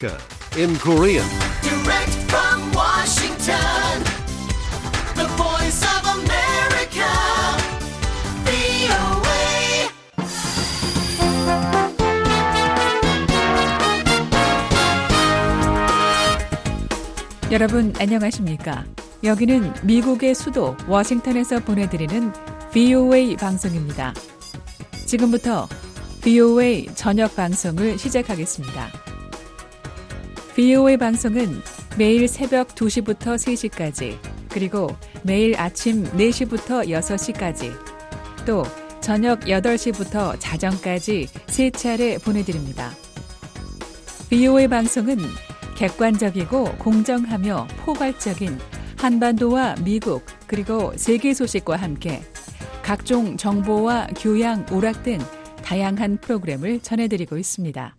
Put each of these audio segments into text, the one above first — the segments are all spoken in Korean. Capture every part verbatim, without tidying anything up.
in Korean. Direct from Washington, the voice of America, 브이오에이. 여러분 안녕하십니까? 여기는 미국의 수도 워싱턴에서 보내드리는 브이오에이 방송입니다. 지금부터 브이오에이 저녁 방송을 시작하겠습니다. 브이오에이 방송은 매일 새벽 두 시부터 세 시까지, 그리고 매일 아침 네 시부터 여섯 시까지, 또 저녁 여덟 시부터 자정까지 세 차례 보내드립니다. 브이오에이 방송은 객관적이고 공정하며 포괄적인 한반도와 미국 그리고 세계 소식과 함께 각종 정보와 교양, 오락 등 다양한 프로그램을 전해드리고 있습니다.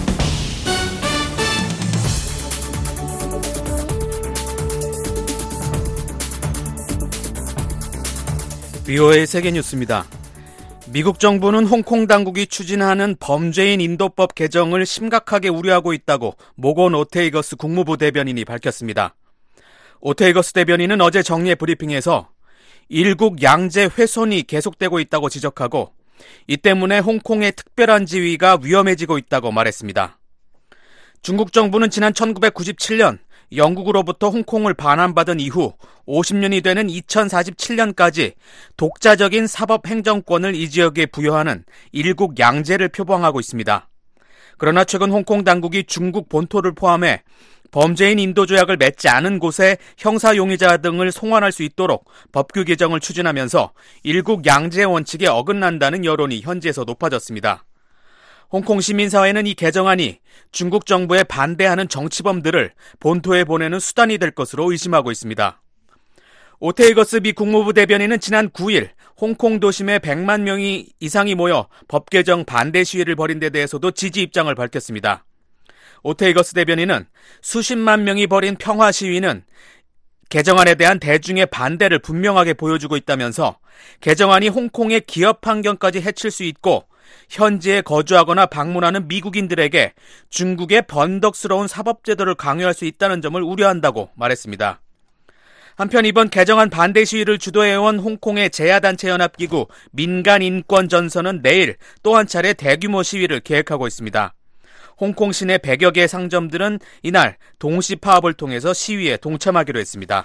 브이오에이 세계뉴스입니다. 미국 정부는 홍콩 당국이 추진하는 범죄인 인도법 개정을 심각하게 우려하고 있다고 모건 오테이거스 국무부 대변인이 밝혔습니다. 오테이거스 대변인은 어제 정례 브리핑에서 일국 양제 훼손이 계속되고 있다고 지적하고 이 때문에 홍콩의 특별한 지위가 위험해지고 있다고 말했습니다. 중국 정부는 지난 천구백구십칠 년 영국으로부터 홍콩을 반환받은 이후 오십 년이 되는 이천사십칠 년까지 독자적인 사법 행정권을 이 지역에 부여하는 일국 양제를 표방하고 있습니다. 그러나 최근 홍콩 당국이 중국 본토를 포함해 범죄인 인도 조약을 맺지 않은 곳에 형사 용의자 등을 송환할 수 있도록 법규 개정을 추진하면서 일국 양제 원칙에 어긋난다는 여론이 현지에서 높아졌습니다. 홍콩 시민사회는 이 개정안이 중국 정부에 반대하는 정치범들을 본토에 보내는 수단이 될 것으로 의심하고 있습니다. 오테이거스 미 국무부 대변인은 지난 구 일 홍콩 도심에 백만 명이 이상이 모여 법 개정 반대 시위를 벌인 데 대해서도 지지 입장을 밝혔습니다. 오테이거스 대변인은 수십만 명이 벌인 평화 시위는 개정안에 대한 대중의 반대를 분명하게 보여주고 있다면서 개정안이 홍콩의 기업 환경까지 해칠 수 있고 현지에 거주하거나 방문하는 미국인들에게 중국의 번덕스러운 사법제도를 강요할 수 있다는 점을 우려한다고 말했습니다. 한편 이번 개정안 반대 시위를 주도해온 홍콩의 제야단체 연합기구 민간인권전선은 내일 또 한 차례 대규모 시위를 계획하고 있습니다. 홍콩 시내 백여 개의 상점들은 이날 동시 파업을 통해서 시위에 동참하기로 했습니다.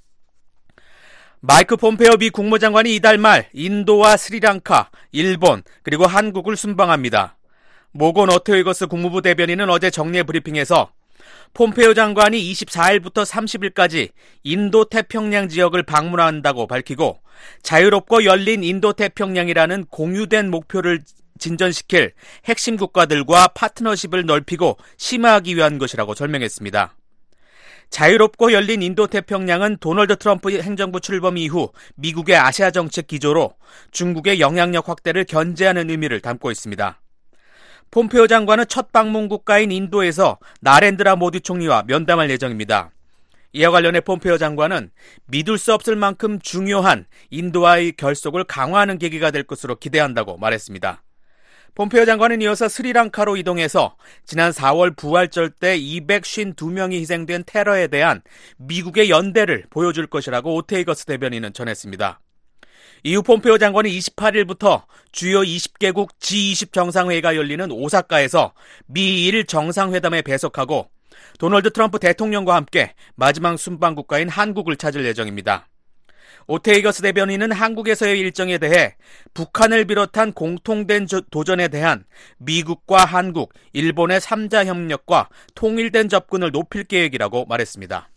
마이크 폼페오 미 국무장관이 이달 말 인도와 스리랑카, 일본, 그리고 한국을 순방합니다. 모건 오테이거스 국무부 대변인은 어제 정례 브리핑에서 폼페오 장관이 이십사 일부터 삼십 일까지 인도 태평양 지역을 방문한다고 밝히고 자유롭고 열린 인도 태평양이라는 공유된 목표를 진전시킬 핵심 국가들과 파트너십을 넓히고 심화하기 위한 것이라고 설명했습니다. 자유롭고 열린 인도태평양은 도널드 트럼프 행정부 출범 이후 미국의 아시아 정책 기조로 중국의 영향력 확대를 견제하는 의미를 담고 있습니다. 폼페오 장관은 첫 방문 국가인 인도에서 나렌드라 모디 총리와 면담할 예정입니다. 이와 관련해 폼페오 장관은 믿을 수 없을 만큼 중요한 인도와의 결속을 강화하는 계기가 될 것으로 기대한다고 말했습니다. 폼페오 장관은 이어서 스리랑카로 이동해서 지난 사월 부활절 때 이백오십이 명이 희생된 테러에 대한 미국의 연대를 보여줄 것이라고 오테이거스 대변인은 전했습니다. 이후 폼페오 장관은 이십팔 일부터 주요 이십 개국 지 이십 정상회의가 열리는 오사카에서 미일 정상회담에 배석하고 도널드 트럼프 대통령과 함께 마지막 순방 국가인 한국을 찾을 예정입니다. 오테이거스 대변인은 한국에서의 일정에 대해 북한을 비롯한 공통된 도전에 대한 미국과 한국, 일본의 삼자 협력과 통일된 접근을 높일 계획이라고 말했습니다.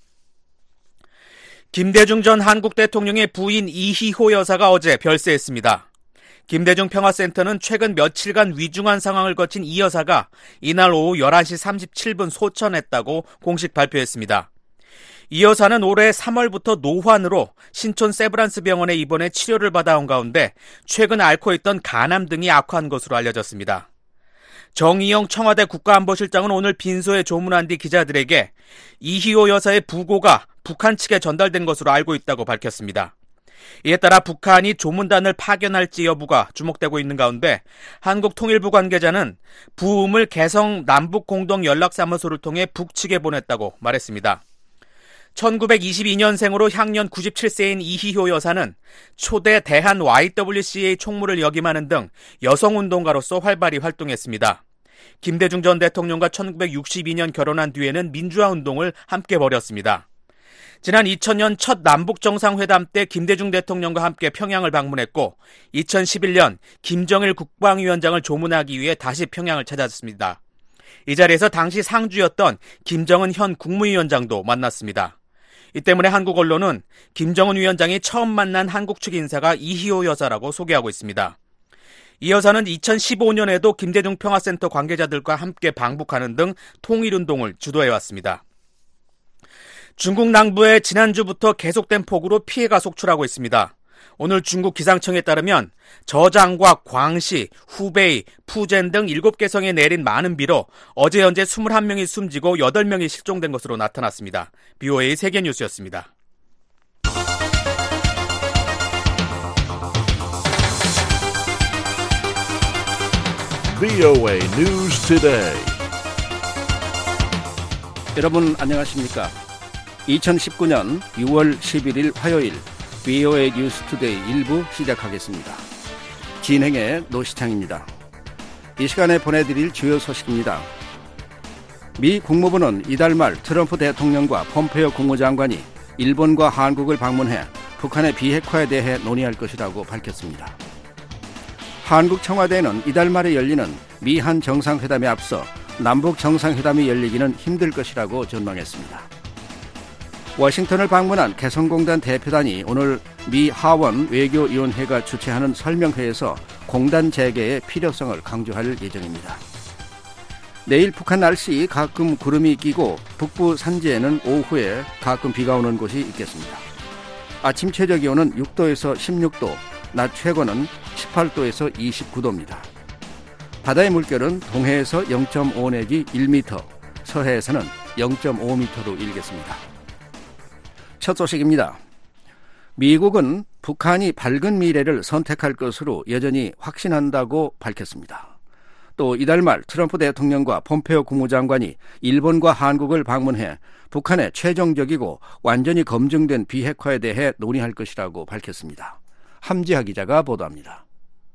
김대중 전 한국 대통령의 부인 이희호 여사가 어제 별세했습니다. 김대중 평화센터는 최근 며칠간 위중한 상황을 거친 이 여사가 이날 오후 열한 시 삼십칠 분 소천했다고 공식 발표했습니다. 이 여사는 올해 삼월부터 노환으로 신촌 세브란스 병원에 입원해 치료를 받아온 가운데 최근 앓고 있던 간암 등이 악화한 것으로 알려졌습니다. 정의용 청와대 국가안보실장은 오늘 빈소에 조문한 뒤 기자들에게 이희호 여사의 부고가 북한 측에 전달된 것으로 알고 있다고 밝혔습니다. 이에 따라 북한이 조문단을 파견할지 여부가 주목되고 있는 가운데 한국통일부 관계자는 부음을 개성 남북공동연락사무소를 통해 북측에 보냈다고 말했습니다. 천구백이십이년생으로 향년 구십칠 세인 이희효 여사는 초대 대한 와이더블유씨에이 총무를 역임하는 등 여성운동가로서 활발히 활동했습니다. 김대중 전 대통령과 천구백육십이년 결혼한 뒤에는 민주화운동을 함께 벌였습니다. 지난 이천년 첫 남북정상회담 때 김대중 대통령과 함께 평양을 방문했고 이천십일년 김정일 국방위원장을 조문하기 위해 다시 평양을 찾았습니다. 이 자리에서 당시 상주였던 김정은 현 국무위원장도 만났습니다. 이 때문에 한국 언론은 김정은 위원장이 처음 만난 한국 측 인사가 이희호 여사라고 소개하고 있습니다. 이 여사는 이천십오년에도 김대중 평화센터 관계자들과 함께 방북하는 등 통일운동을 주도해왔습니다. 중국 남부에 지난주부터 계속된 폭우로 피해가 속출하고 있습니다. 오늘 중국 기상청에 따르면 저장과 광시, 후베이, 푸젠 등 일곱 개 성에 내린 많은 비로 어제 현재 이십일 명이 숨지고 여덟 명이 실종된 것으로 나타났습니다. 비오에이 세계뉴스였습니다. 비오에이 News Today. 여러분 안녕하십니까? 이천십구년 유월 십일일 화요일 비오에이 뉴스 투데이 일부 시작하겠습니다. 진행의 노시창입니다. 이 시간에 보내드릴 주요 소식입니다. 미 국무부는 이달 말 트럼프 대통령과 폼페이오 국무장관이 일본과 한국을 방문해 북한의 비핵화에 대해 논의할 것이라고 밝혔습니다. 한국 청와대는 이달 말에 열리는 미한 정상회담에 앞서 남북 정상회담이 열리기는 힘들 것이라고 전망했습니다. 워싱턴을 방문한 개성공단 대표단이 오늘 미 하원 외교위원회가 주최하는 설명회에서 공단 재개의 필요성을 강조할 예정입니다. 내일 북한 날씨 가끔 구름이 끼고 북부 산지에는 오후에 가끔 비가 오는 곳이 있겠습니다. 아침 최저 기온은 육도에서 십육도, 낮 최고는 십팔도에서 이십구도입니다. 바다의 물결은 동해에서 영점오 내지 일 미터, 서해에서는 영점오 미터로 일겠습니다. 첫 소식입니다. 미국은 북한이 밝은 미래를 선택할 것으로 여전히 확신한다고 밝혔습니다. 또 이달 말 트럼프 대통령과 폼페이오 국무장관이 일본과 한국을 방문해 북한의 최종적이고 완전히 검증된 비핵화에 대해 논의할 것이라고 밝혔습니다. 함지하 기자가 보도합니다.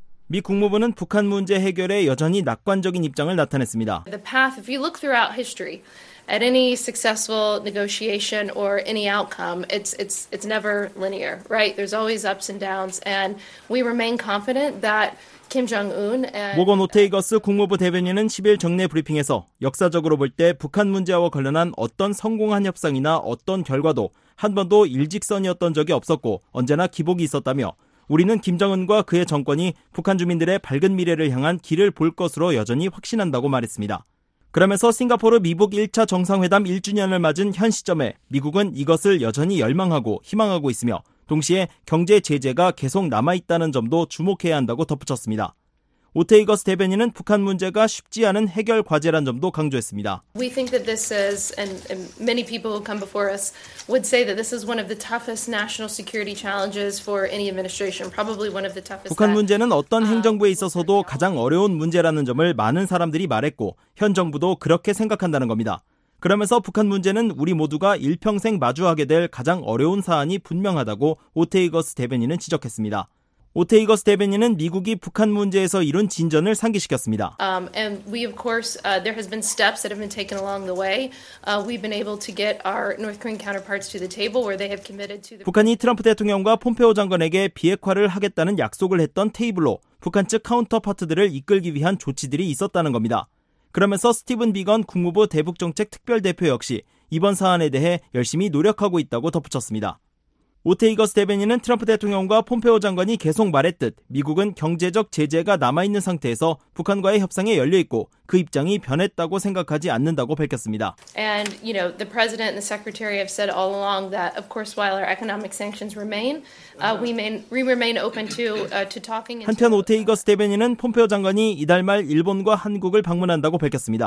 미 국무부는 북한 문제 해결에 여전히 낙관적인 입장을 나타냈습니다. The path, if you look throughout history, at any successful negotiation or any outcome, it's it's it's never linear, right? There's always ups and downs, and we remain confident that Kim Jong-un and 모건 오테이거스 국무부 대변인은 십일 정례 브리핑에서 역사적으로 볼 때 북한 문제와 관련한 어떤 성공한 협상이나 어떤 결과도 한 번도 일직선이었던 적이 없었고 언제나 기복이 있었다며 우리는 김정은과 그의 정권이 북한 주민들의 밝은 미래를 향한 길을 볼 것으로 여전히 확신한다고 말했습니다. 그러면서 싱가포르 미북 일 차 정상회담 일 주년을 맞은 현 시점에 미국은 이것을 여전히 열망하고 희망하고 있으며 동시에 경제 제재가 계속 남아있다는 점도 주목해야 한다고 덧붙였습니다. 오테이거스 대변인은 북한 문제가 쉽지 않은 해결 과제란 점도 강조했습니다. We think that this is, and, and many people who come before us would say that this is one of the toughest national security challenges for any administration, probably one of the toughest. 북한 문제는 어떤 행정부에 있어서도 가장 어려운 문제라는 점을 많은 사람들이 말했고 현 정부도 그렇게 생각한다는 겁니다. 그러면서 북한 문제는 우리 모두가 일평생 마주하게 될 가장 어려운 사안이 분명하다고 오테이거스 대변인은 지적했습니다. 오테이거스 대변인은 미국이 북한 문제에서 이룬 진전을 상기시켰습니다. Um, and we, of course, uh, there has been steps that have been taken along the way. Uh, we've been able to get our North Korean counterparts to the table where they have committed to the. 북한이 트럼프 대통령과 폼페이오 장관에게 비핵화를 하겠다는 약속을 했던 테이블로 북한 측 카운터파트들을 이끌기 위한 조치들이 있었다는 겁니다. 그러면서 스티븐 비건 국무부 대북정책 특별대표 역시 이번 사안에 대해 열심히 노력하고 있다고 덧붙였습니다. 오테이거스 대변인은 트럼프 대통령과 폼페이오 장관이 계속 말했듯 미국은 경제적 제재가 남아있는 상태에서 북한과의 협상에 열려있고 그 입장이 변했다고 생각하지 않는다고 밝혔습니다. And, you know, the president and the secretary have said all along that, of course, while our economic sanctions remain, uh, we, may, we remain open to, uh, to talking. 한편 오테이거스 대변인은 폼페이오 장관이 이달 말 일본과 한국을 방문한다고 밝혔습니다.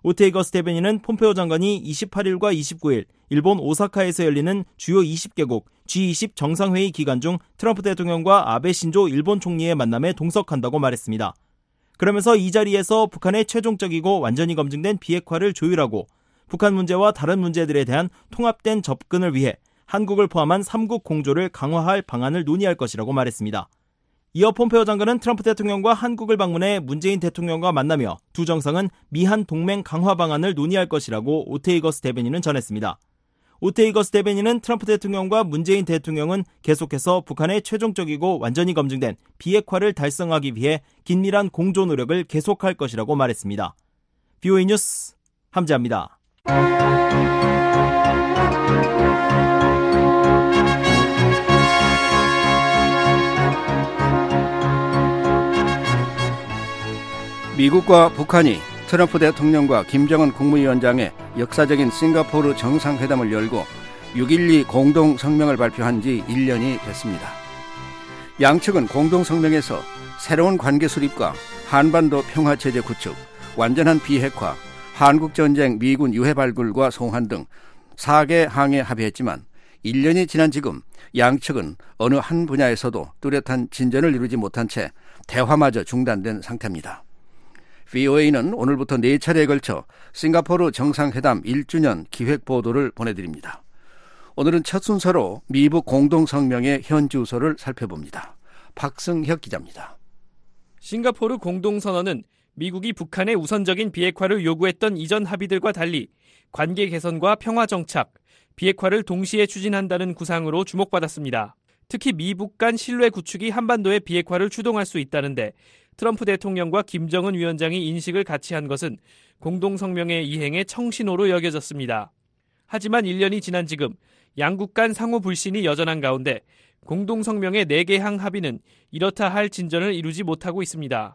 오테이거스 대변인은 폼페오 장관이 이십팔일과 이십구일 일본 오사카에서 열리는 주요 이십 개국 지 이십 정상회의 기간 중 트럼프 대통령과 아베 신조 일본 총리의 만남에 동석한다고 말했습니다. 그러면서 이 자리에서 북한의 최종적이고 완전히 검증된 비핵화를 조율하고 북한 문제와 다른 문제들에 대한 통합된 접근을 위해 한국을 포함한 삼국 공조를 강화할 방안을 논의할 것이라고 말했습니다. 이어 폼페오 장관은 트럼프 대통령과 한국을 방문해 문재인 대통령과 만나며 두 정상은 미한 동맹 강화 방안을 논의할 것이라고 오테이거스 대변인은 전했습니다. 오테이거스 대변인은 트럼프 대통령과 문재인 대통령은 계속해서 북한의 최종적이고 완전히 검증된 비핵화를 달성하기 위해 긴밀한 공조 노력을 계속할 것이라고 말했습니다. 비오에이 뉴스 함재합니다. 미국과 북한이 트럼프 대통령과 김정은 국무위원장의 역사적인 싱가포르 정상회담을 열고 육일이 공동성명을 발표한 지 일 년이 됐습니다. 양측은 공동성명에서 새로운 관계 수립과 한반도 평화체제 구축, 완전한 비핵화, 한국전쟁 미군 유해 발굴과 송환 등 네 개 항에 합의했지만 일 년이 지난 지금 양측은 어느 한 분야에서도 뚜렷한 진전을 이루지 못한 채 대화마저 중단된 상태입니다. 비오에이는 오늘부터 네 차례에 걸쳐 싱가포르 정상회담 일 주년 기획보도를 보내드립니다. 오늘은 첫 순서로 미북 공동성명의 현주소를 살펴봅니다. 박승혁 기자입니다. 싱가포르 공동선언은 미국이 북한의 우선적인 비핵화를 요구했던 이전 합의들과 달리 관계 개선과 평화 정착, 비핵화를 동시에 추진한다는 구상으로 주목받았습니다. 특히 미북 간 신뢰 구축이 한반도의 비핵화를 추동할 수 있다는데 트럼프 대통령과 김정은 위원장이 인식을 같이 한 것은 공동성명의 이행의 청신호로 여겨졌습니다. 하지만 일 년이 지난 지금 양국 간 상호 불신이 여전한 가운데 공동성명의 네 개 항 합의는 이렇다 할 진전을 이루지 못하고 있습니다.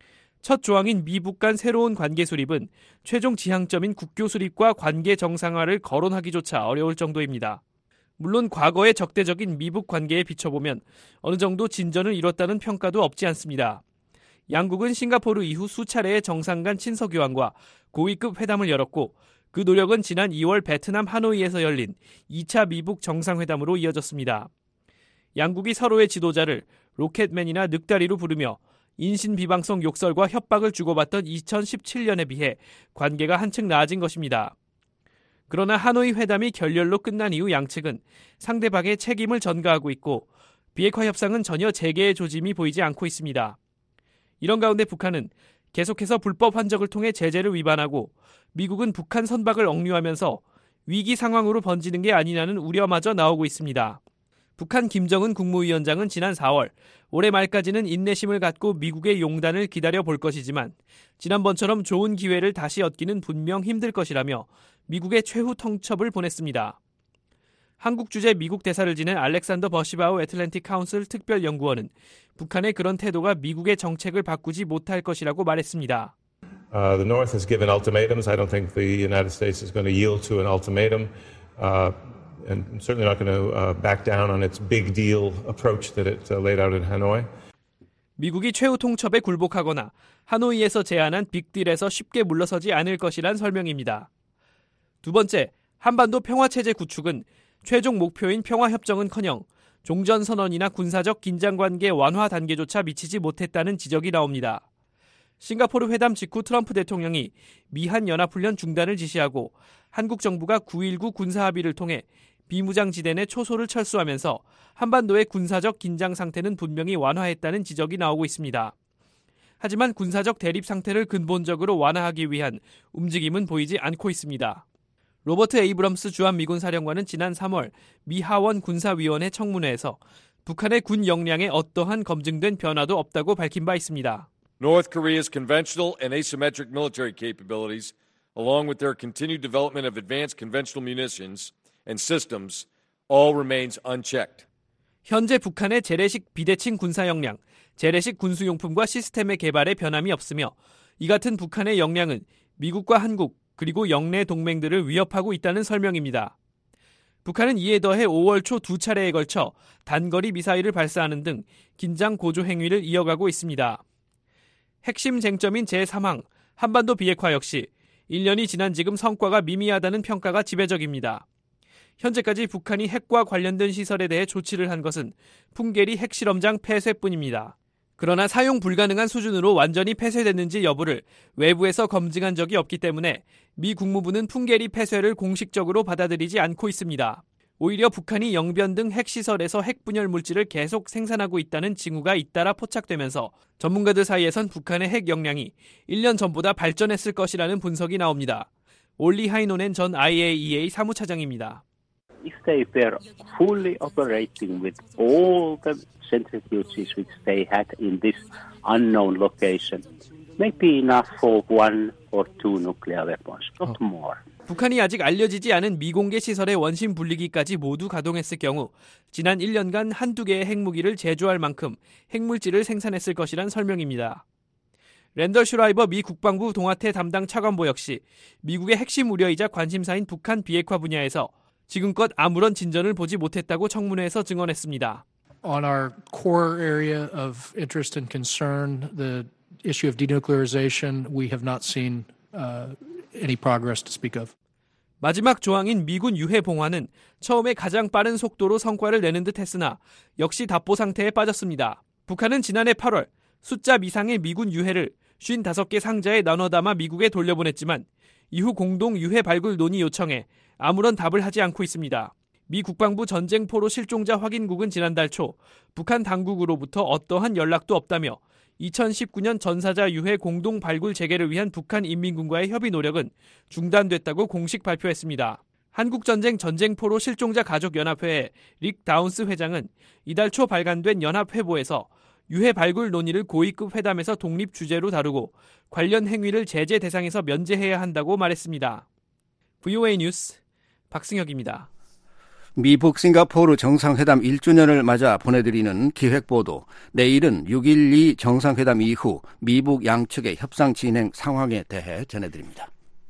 첫 조항인 미북 간 새로운 관계 수립은 최종 지향점인 국교 수립과 관계 정상화를 거론하기조차 어려울 정도입니다. 물론 과거의 적대적인 미북 관계에 비춰보면 어느 정도 진전을 이뤘다는 평가도 없지 않습니다. 양국은 싱가포르 이후 수차례의 정상 간 친서교환과 고위급 회담을 열었고 그 노력은 지난 이월 베트남 하노이에서 열린 이 차 미북 정상회담으로 이어졌습니다. 양국이 서로의 지도자를 로켓맨이나 늑다리로 부르며 인신비방성 욕설과 협박을 주고받던 이천십칠 년에 비해 관계가 한층 나아진 것입니다. 그러나 하노이 회담이 결렬로 끝난 이후 양측은 상대방의 책임을 전가하고 있고 비핵화 협상은 전혀 재개의 조짐이 보이지 않고 있습니다. 이런 가운데 북한은 계속해서 불법 환적을 통해 제재를 위반하고 미국은 북한 선박을 억류하면서 위기 상황으로 번지는 게 아니냐는 우려마저 나오고 있습니다. 북한 김정은 국무위원장은 지난 사월 올해 말까지는 인내심을 갖고 미국의 용단을 기다려 볼 것이지만 지난번처럼 좋은 기회를 다시 얻기는 분명 힘들 것이라며 미국의 최후 통첩을 보냈습니다. 한국 주재 미국 대사를 지낸 알렉산더 버시바우 애틀랜틱 카운슬 특별연구원은 북한의 그런 태도가 미국의 정책을 바꾸지 못할 것이라고 말했습니다. Uh, the North has given ultimatums. I don't think the United States is going to yield to an ultimatum, uh, and certainly not going to uh, back down on its big deal approach that it uh, laid out in Hanoi. 미국이 최후 통첩에 굴복하거나 하노이에서 제안한 빅딜에서 쉽게 물러서지 않을 것이란 설명입니다. 두 번째, 한반도 평화체제 구축은 최종 목표인 평화협정은커녕 종전선언이나 군사적 긴장관계 완화 단계조차 미치지 못했다는 지적이 나옵니다. 싱가포르 회담 직후 트럼프 대통령이 미한 연합훈련 중단을 지시하고 한국 정부가 구일구 군사합의를 통해 비무장지대 내 초소를 철수하면서 한반도의 군사적 긴장 상태는 분명히 완화했다는 지적이 나오고 있습니다. 하지만 군사적 대립 상태를 근본적으로 완화하기 위한 움직임은 보이지 않고 있습니다. 로버트 에이브럼스 주한미군 사령관은 지난 삼월 미 하원 군사위원회 청문회에서 북한의 군 역량에 어떠한 검증된 변화도 없다고 밝힌 바 있습니다. North Korea's conventional and asymmetric military capabilities, along with their continued development of advanced conventional munitions and systems, all remains unchecked. 현재 북한의 재래식 비대칭 군사 역량, 재래식 군수용품과 시스템의 개발에 변함이 없으며 이 같은 북한의 역량은 미국과 한국 그리고 영내 동맹들을 위협하고 있다는 설명입니다. 북한은 이에 더해 오월 초 두 차례에 걸쳐 단거리 미사일을 발사하는 등 긴장 고조 행위를 이어가고 있습니다. 핵심 쟁점인 제삼 항 한반도 비핵화 역시 일 년이 지난 지금 성과가 미미하다는 평가가 지배적입니다. 현재까지 북한이 핵과 관련된 시설에 대해 조치를 한 것은 풍계리 핵실험장 폐쇄뿐입니다. 그러나 사용 불가능한 수준으로 완전히 폐쇄됐는지 여부를 외부에서 검증한 적이 없기 때문에 미 국무부는 풍계리 폐쇄를 공식적으로 받아들이지 않고 있습니다. 오히려 북한이 영변 등 핵시설에서 핵분열 물질을 계속 생산하고 있다는 징후가 잇따라 포착되면서 전문가들 사이에선 북한의 핵 역량이 일 년 전보다 발전했을 것이라는 분석이 나옵니다. 올리 하이노넨 전 아이에이이에이 사무차장입니다. If they were fully operating with all the centrifuges which they had in this unknown location, maybe enough for one or two nuclear weapons, not more. 북한이 아직 알려지지 않은 미공개 시설의 원심 분리기까지 모두 가동했을 경우 지난 일 년간 한두 개의 핵무기를 제조할 만큼 핵물질을 생산했을 것이란 설명입니다. 랜덜 슈라이버 미 국방부 동아태 담당 차관보 역시 미국의 핵심 우려이자 관심사인 북한 비핵화 분야에서 지금껏 아무런 진전을 보지 못했다고 청문회에서 증언했습니다. On our core area of interest and concern, the issue of denuclearization, we have not seen uh, any progress to speak of. 마지막 조항인 미군 유해 봉화는 처음에 가장 빠른 속도로 성과를 내는 듯 했으나 역시 답보 상태에 빠졌습니다. 북한은 지난해 팔월 숫자 미상의 미군 유해를 오십오 개 상자에 나눠 담아 미국에 돌려보냈지만 이후 공동 유해 발굴 논의 요청에 아무런 답을 하지 않고 있습니다. 미 국방부 전쟁포로 실종자 확인국은 지난달 초 북한 당국으로부터 어떠한 연락도 없다며 이천십구 년 전사자 유해 공동 발굴 재개를 위한 북한 인민군과의 협의 노력은 중단됐다고 공식 발표했습니다. 한국전쟁 전쟁포로 실종자 가족연합회의 릭 다운스 회장은 이달 초 발간된 연합회보에서 유해 발굴 논의를 고위급 회담에서 독립 주제로 다루고 관련 행위를 제재 대상에서 면제해야 한다고 말했습니다. 브이오에이 뉴스 박승혁입니다. 미북 싱가포르 정상회담 일 주년을 맞아 보내드리는 기획보도, 내일은 육 일이 정상회담 이후 미북 양측의 협상 진행 상황에 대해 전해드립니다.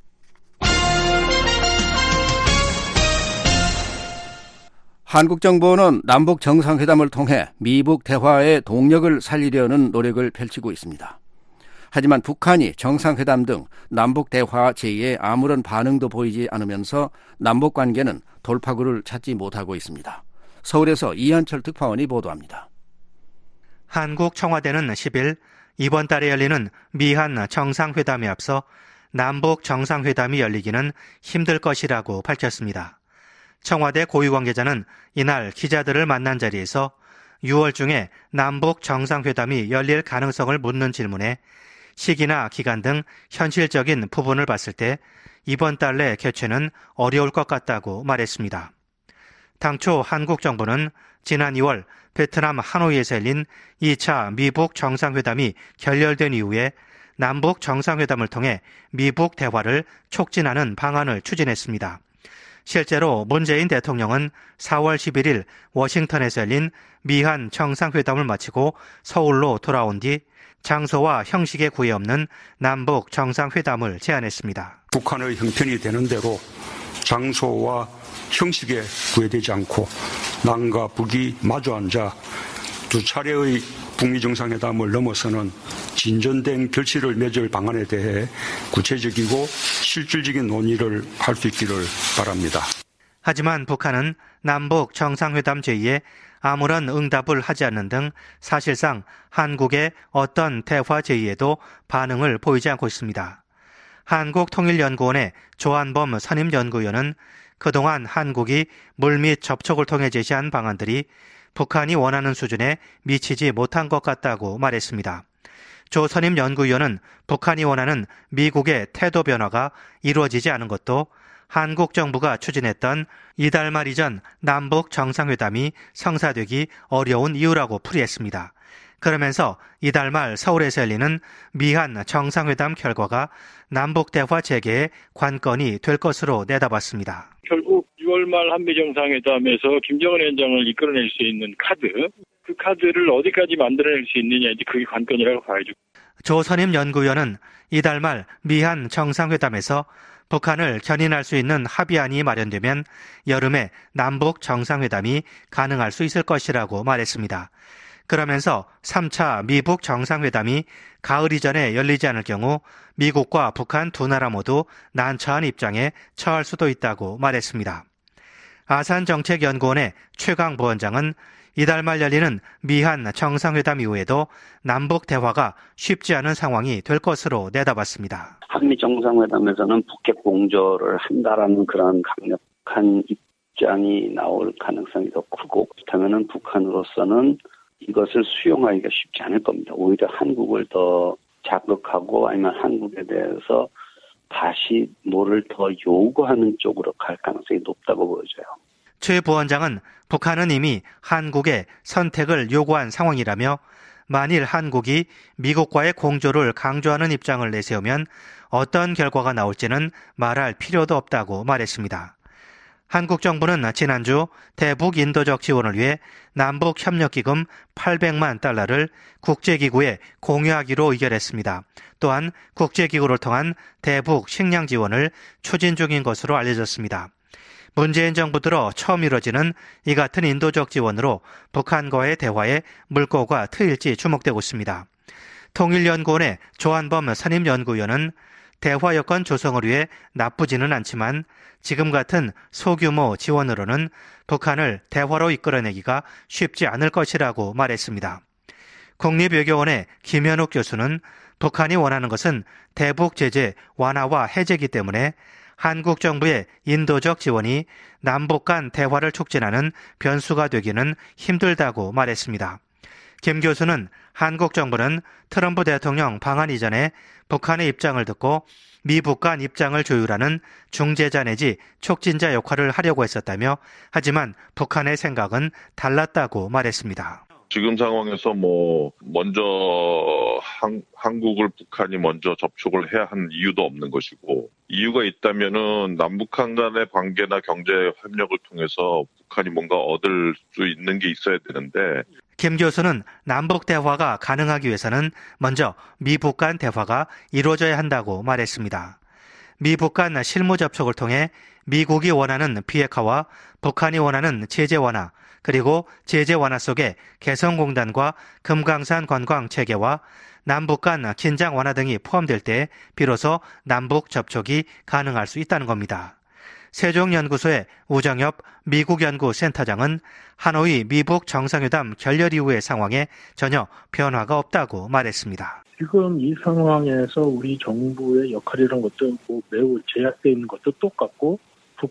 한국 정부는 남북 정상회담을 통해 미북 대화의 동력을 살리려는 노력을 펼치고 있습니다. 하지만 북한이 정상회담 등 남북 대화 제의에 아무런 반응도 보이지 않으면서 남북 관계는 돌파구를 찾지 못하고 있습니다. 서울에서 이한철 특파원이 보도합니다. 한국 청와대는 십 일 이번 달에 열리는 미한 정상회담에 앞서 남북 정상회담이 열리기는 힘들 것이라고 밝혔습니다. 청와대 고위 관계자는 이날 기자들을 만난 자리에서 유월 중에 남북 정상회담이 열릴 가능성을 묻는 질문에 시기나 기간 등 현실적인 부분을 봤을 때 이번 달 내 개최는 어려울 것 같다고 말했습니다. 당초 한국 정부는 지난 이월 베트남 하노이에서 열린 이 차 미북 정상회담이 결렬된 이후에 남북 정상회담을 통해 미북 대화를 촉진하는 방안을 추진했습니다. 실제로 문재인 대통령은 사월 십일일 워싱턴에서 열린 미한 정상회담을 마치고 서울로 돌아온 뒤 장소와 형식에 구애 없는 남북 정상회담을 제안했습니다. 북한의 형편이 되는 대로 장소와 형식에 구애되지 않고 남과 북이 마주 앉아 두 차례의 북미 정상회담을 넘어서는 진전된 결실을 맺을 방안에 대해 구체적이고 실질적인 논의를 할 수 있기를 바랍니다. 하지만 북한은 남북 정상회담 제의에 아무런 응답을 하지 않는 등 사실상 한국의 어떤 대화 제의에도 반응을 보이지 않고 있습니다. 한국통일연구원의 조한범 선임연구위원은 그동안 한국이 물밑 접촉을 통해 제시한 방안들이 북한이 원하는 수준에 미치지 못한 것 같다고 말했습니다. 조 선임연구위원은 북한이 원하는 미국의 태도 변화가 이루어지지 않은 것도 한국 정부가 추진했던 이달 말 이전 남북 정상회담이 성사되기 어려운 이유라고 풀이했습니다. 그러면서 이달 말 서울에서 열리는 미한 정상회담 결과가 남북 대화 재개의 관건이 될 것으로 내다봤습니다. 결국 유월 말 한미 정상회담에서 김정은 위원장을 이끌어낼 수 있는 카드, 그 카드를 어디까지 만들어낼 수 있느냐, 이제 그게 관건이라고 봐야죠. 조선임 연구위원은 이달 말 미한 정상회담에서 북한을 견인할 수 있는 합의안이 마련되면 여름에 남북 정상회담이 가능할 수 있을 것이라고 말했습니다. 그러면서 삼 차 미북 정상회담이 가을 이전에 열리지 않을 경우 미국과 북한 두 나라 모두 난처한 입장에 처할 수도 있다고 말했습니다. 아산정책연구원의 최강 부원장은 이달 말 열리는 미한 정상회담 이후에도 남북 대화가 쉽지 않은 상황이 될 것으로 내다봤습니다. 한미 정상회담에서는 북핵 공조를 한다라는 그런 강력한 입장이 나올 가능성이 더 크고, 그렇다면 북한으로서는 이것을 수용하기가 쉽지 않을 겁니다. 오히려 한국을 더 자극하고 아니면 한국에 대해서 다시 뭐를 더 요구하는 쪽으로 갈 가능성이 높다고 보여져요. 최 부원장은 북한은 이미 한국에 선택을 요구한 상황이라며 만일 한국이 미국과의 공조를 강조하는 입장을 내세우면 어떤 결과가 나올지는 말할 필요도 없다고 말했습니다. 한국 정부는 지난주 대북 인도적 지원을 위해 남북협력기금 팔백만 달러를 국제기구에 공유하기로 의결했습니다. 또한 국제기구를 통한 대북 식량 지원을 추진 중인 것으로 알려졌습니다. 문재인 정부 들어 처음 이뤄지는 이 같은 인도적 지원으로 북한과의 대화에 물꼬가 트일지 주목되고 있습니다. 통일연구원의 조한범 선임연구위원은 대화 여건 조성을 위해 나쁘지는 않지만 지금 같은 소규모 지원으로는 북한을 대화로 이끌어내기가 쉽지 않을 것이라고 말했습니다. 국립외교원의 김현욱 교수는 북한이 원하는 것은 대북 제재 완화와 해제이기 때문에 한국 정부의 인도적 지원이 남북 간 대화를 촉진하는 변수가 되기는 힘들다고 말했습니다. 김 교수는 한국 정부는 트럼프 대통령 방한 이전에 북한의 입장을 듣고 미북 간 입장을 조율하는 중재자 내지 촉진자 역할을 하려고 했었다며, 하지만 북한의 생각은 달랐다고 말했습니다. 지금 상황에서 뭐 먼저 한, 한국을 북한이 먼저 접촉을 해야 하는 이유도 없는 것이고, 이유가 있다면은 남북한 간의 관계나 경제 협력을 통해서 북한이 뭔가 얻을 수 있는 게 있어야 되는데, 김 교수는 남북 대화가 가능하기 위해서는 먼저 미북 간 대화가 이루어져야 한다고 말했습니다. 미북 간 실무 접촉을 통해 미국이 원하는 비핵화와 북한이 원하는 제재 완화, 그리고 제재 완화 속에 개성공단과 금강산 관광 체계와 남북 간 긴장 완화 등이 포함될 때 비로소 남북 접촉이 가능할 수 있다는 겁니다. 세종연구소의 우정엽 미국연구센터장은 하노이 미북 정상회담 결렬 이후의 상황에 전혀 변화가 없다고 말했습니다. 지금 이 상황에서 우리 정부의 역할이라는 것도 뭐 매우 제약되어 있는 것도 똑같고,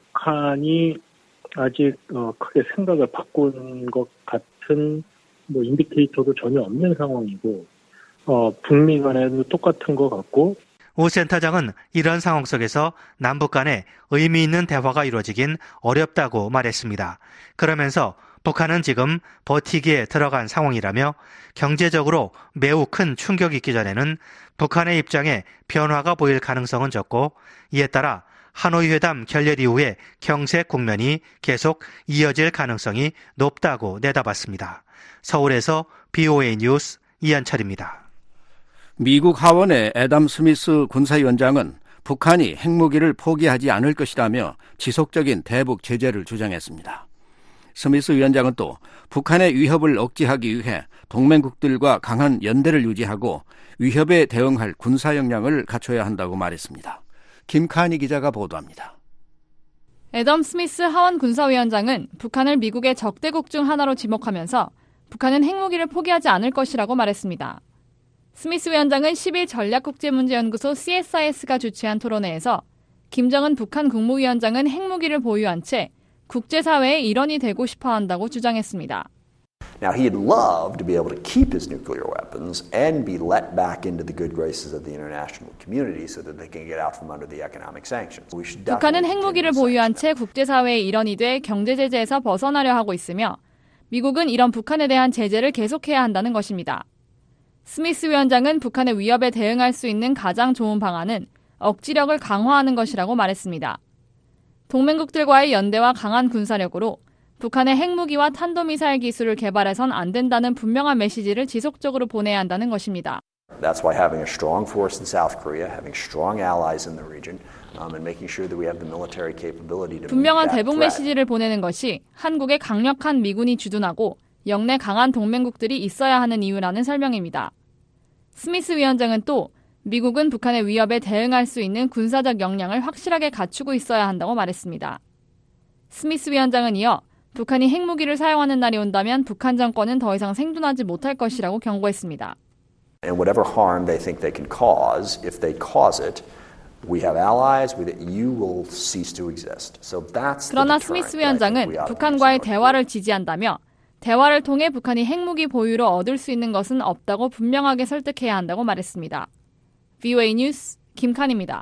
북한이 아직 어, 크게 생각을 바꾼 것 같은 뭐 인디케이터도 전혀 없는 상황이고, 어, 북미 간에도 똑같은 것 같고. 우 센터장은 이런 상황 속에서 남북 간에 의미 있는 대화가 이루어지긴 어렵다고 말했습니다. 그러면서 북한은 지금 버티기에 들어간 상황이라며 경제적으로 매우 큰 충격이 있기 전에는 북한의 입장에 변화가 보일 가능성은 적고, 이에 따라 하노이 회담 결렬 이후에 경색 국면이 계속 이어질 가능성이 높다고 내다봤습니다. 서울에서 비오에이 뉴스 이한철입니다. 미국 하원의 애덤 스미스 군사위원장은 북한이 핵무기를 포기하지 않을 것이라며 지속적인 대북 제재를 주장했습니다. 스미스 위원장은 또 북한의 위협을 억제하기 위해 동맹국들과 강한 연대를 유지하고 위협에 대응할 군사 역량을 갖춰야 한다고 말했습니다. 김카니 기자가 보도합니다. 애덤 스미스 하원 군사위원장은 북한을 미국의 적대국 중 하나로 지목하면서 북한은 핵무기를 포기하지 않을 것이라고 말했습니다. 스미스 위원장은 십 일 전략국제문제연구소 씨에스아이에스가 주최한 토론회에서 김정은 북한 국무위원장은 핵무기를 보유한 채 국제사회의 일원이 되고 싶어 한다고 주장했습니다. Now, he'd love to be able to keep his nuclear weapons and be let back into the good graces of the international community so that they can get out from under the economic sanctions. We should 북한은 핵무기를 보유한 채 국제사회의 일원이 돼 경제제재에서 벗어나려 하고 있으며 미국은 이런 북한에 대한 제재를 계속해야 한다는 것입니다. 스미스 위원장은 북한의 위협에 대응할 수 있는 가장 좋은 방안은 억지력을 강화하는 것이라고 말했습니다. 동맹국들과의 연대와 강한 군사력으로 북한의 핵무기와 탄도미사일 기술을 개발해선 안 된다는 분명한 메시지를 지속적으로 보내야 한다는 것입니다. That's why having a strong force in South Korea, having strong allies in the region, um, and making sure that we have the military capability to 분명한 meet that 대북 threat. 메시지를 보내는 것이 한국의 강력한 미군이 주둔하고 영내 강한 동맹국들이 있어야 하는 이유라는 설명입니다. 스미스 위원장은 또 미국은 북한의 위협에 대응할 수 있는 군사적 역량을 확실하게 갖추고 있어야 한다고 말했습니다. 스미스 위원장은 이어 북한이 핵무기를 사용하는 날이 온다면 북한 정권은 더 이상 생존하지 못할 것이라고 경고했습니다. And whatever harm they think they can cause, if they cause it, we have allies, you will cease to exist. So that's 그러나 스미스 위원장은 북한과의 대화를 지지한다며 대화를 통해 북한이 핵무기 보유를 얻을 수 있는 것은 없다고 분명하게 설득해야 한다고 말했습니다. 브이오에이 뉴스 김칸입니다.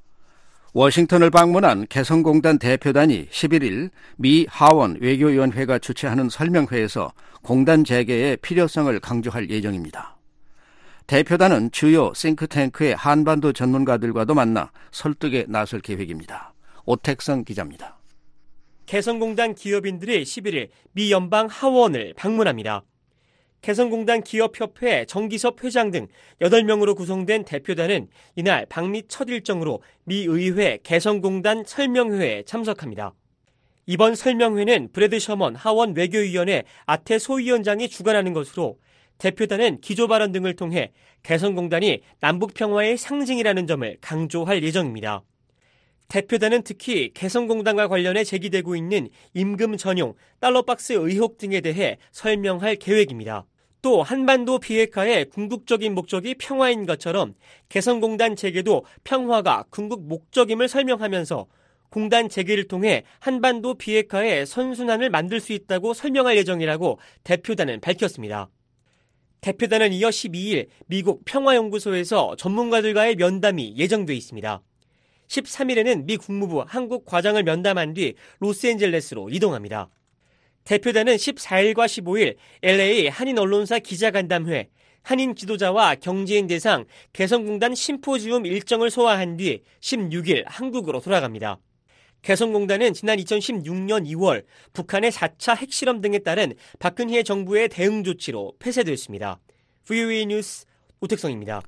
워싱턴을 방문한 개성공단 대표단이 십일 일 미 하원 외교위원회가 주최하는 설명회에서 공단 재개의 필요성을 강조할 예정입니다. 대표단은 주요 싱크탱크의 한반도 전문가들과도 만나 설득에 나설 계획입니다. 오택성 기자입니다. 개성공단 기업인들이 십일 일 미 연방 하원을 방문합니다. 개성공단 기업협회 정기섭 회장 등 여덟 명으로 구성된 대표단은 이날 방미 첫 일정으로 미 의회 개성공단 설명회에 참석합니다. 이번 설명회는 브래드 셔먼 하원 외교위원회 아태 소위원장이 주관하는 것으로 대표단은 기조 발언 등을 통해 개성공단이 남북평화의 상징이라는 점을 강조할 예정입니다. 대표단은 특히 개성공단과 관련해 제기되고 있는 임금 전용, 달러박스 의혹 등에 대해 설명할 계획입니다. 또 한반도 비핵화의 궁극적인 목적이 평화인 것처럼 개성공단 재개도 평화가 궁극 목적임을 설명하면서 공단 재개를 통해 한반도 비핵화의 선순환을 만들 수 있다고 설명할 예정이라고 대표단은 밝혔습니다. 대표단은 이어 십이 일 미국 평화연구소에서 전문가들과의 면담이 예정돼 있습니다. 십삼 일에는 미 국무부 한국 과장을 면담한 뒤 로스앤젤레스로 이동합니다. 대표단은 십사 일과 십오 일 엘에이 한인 언론사 기자간담회, 한인 지도자와 경제인 대상 개성공단 심포지움 일정을 소화한 뒤 십육 일 한국으로 돌아갑니다. 개성공단은 지난 이천십육 년 이월 북한의 사 차 핵실험 등에 따른 박근혜 정부의 대응 조치로 폐쇄됐습니다. 브이오에이 뉴스 오택성입니다.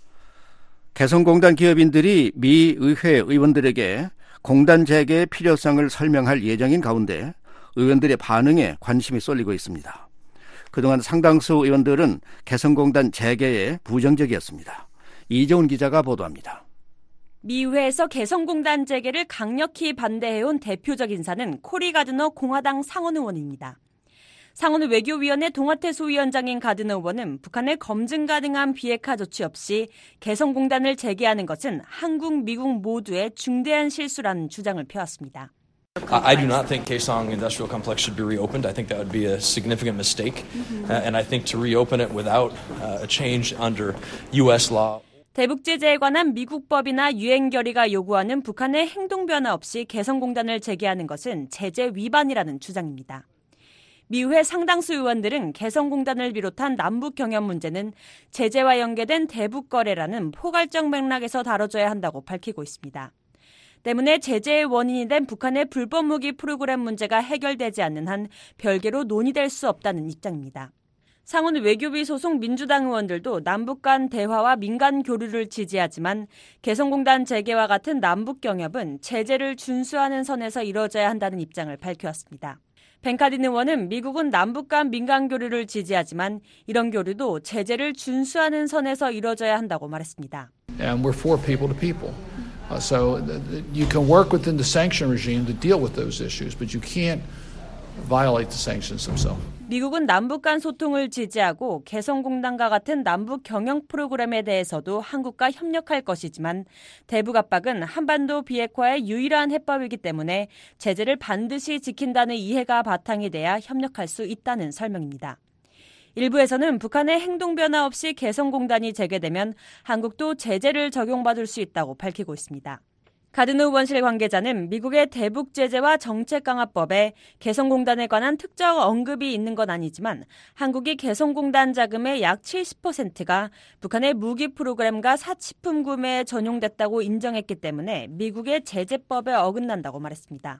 개성공단 기업인들이 미 의회 의원들에게 공단 재개의 필요성을 설명할 예정인 가운데 의원들의 반응에 관심이 쏠리고 있습니다. 그동안 상당수 의원들은 개성공단 재개에 부정적이었습니다. 이재훈 기자가 보도합니다. 미 의회에서 개성공단 재개를 강력히 반대해온 대표적 인사는 코리 가드너 공화당 상원 의원입니다. 상원 외교위원회 동아태 소위원장인 가드너 의원은 북한의 검증 가능한 비핵화 조치 없이 개성공단을 재개하는 것은 한국, 미국 모두의 중대한 실수라는 주장을 펴왔습니다. I do not think Kaesong Industrial Complex should be reopened. I think that would be a significant mistake. Uh, and I think to reopen it without uh, a change under U S law. 대북 제재에 관한 미국 법이나 유엔 결의가 요구하는 북한의 행동 변화 없이 개성공단을 재개하는 것은 제재 위반이라는 주장입니다. 미의회 상당수 의원들은 개성공단을 비롯한 남북 경협 문제는 제재와 연계된 대북 거래라는 포괄적 맥락에서 다뤄져야 한다고 밝히고 있습니다. 때문에 제재의 원인이 된 북한의 불법 무기 프로그램 문제가 해결되지 않는 한 별개로 논의될 수 없다는 입장입니다. 상원 외교비 소속 민주당 의원들도 남북 간 대화와 민간 교류를 지지하지만 개성공단 재개와 같은 남북 경협은 제재를 준수하는 선에서 이루어져야 한다는 입장을 밝혀왔습니다. 벤카딘 의원은 미국은 남북 간 민간 교류를 지지하지만 이런 교류도 제재를 준수하는 선에서 이루어져야 한다고 말했습니다. And we're for people to people. Uh, so you can work within the sanction regime to deal with those issues, but you can't violate the sanctions themselves. 미국은 남북 간 소통을 지지하고 개성공단과 같은 남북 경영 프로그램에 대해서도 한국과 협력할 것이지만 대북 압박은 한반도 비핵화의 유일한 해법이기 때문에 제재를 반드시 지킨다는 이해가 바탕이 돼야 협력할 수 있다는 설명입니다. 일부에서는 북한의 행동 변화 없이 개성공단이 재개되면 한국도 제재를 적용받을 수 있다고 밝히고 있습니다. 가드너 의원실 관계자는 미국의 대북 제재와 정책 강화법에 개성공단에 관한 특정 언급이 있는 건 아니지만 한국이 개성공단 자금의 약 칠십 퍼센트가 북한의 무기 프로그램과 사치품 구매에 전용됐다고 인정했기 때문에 미국의 제재법에 어긋난다고 말했습니다.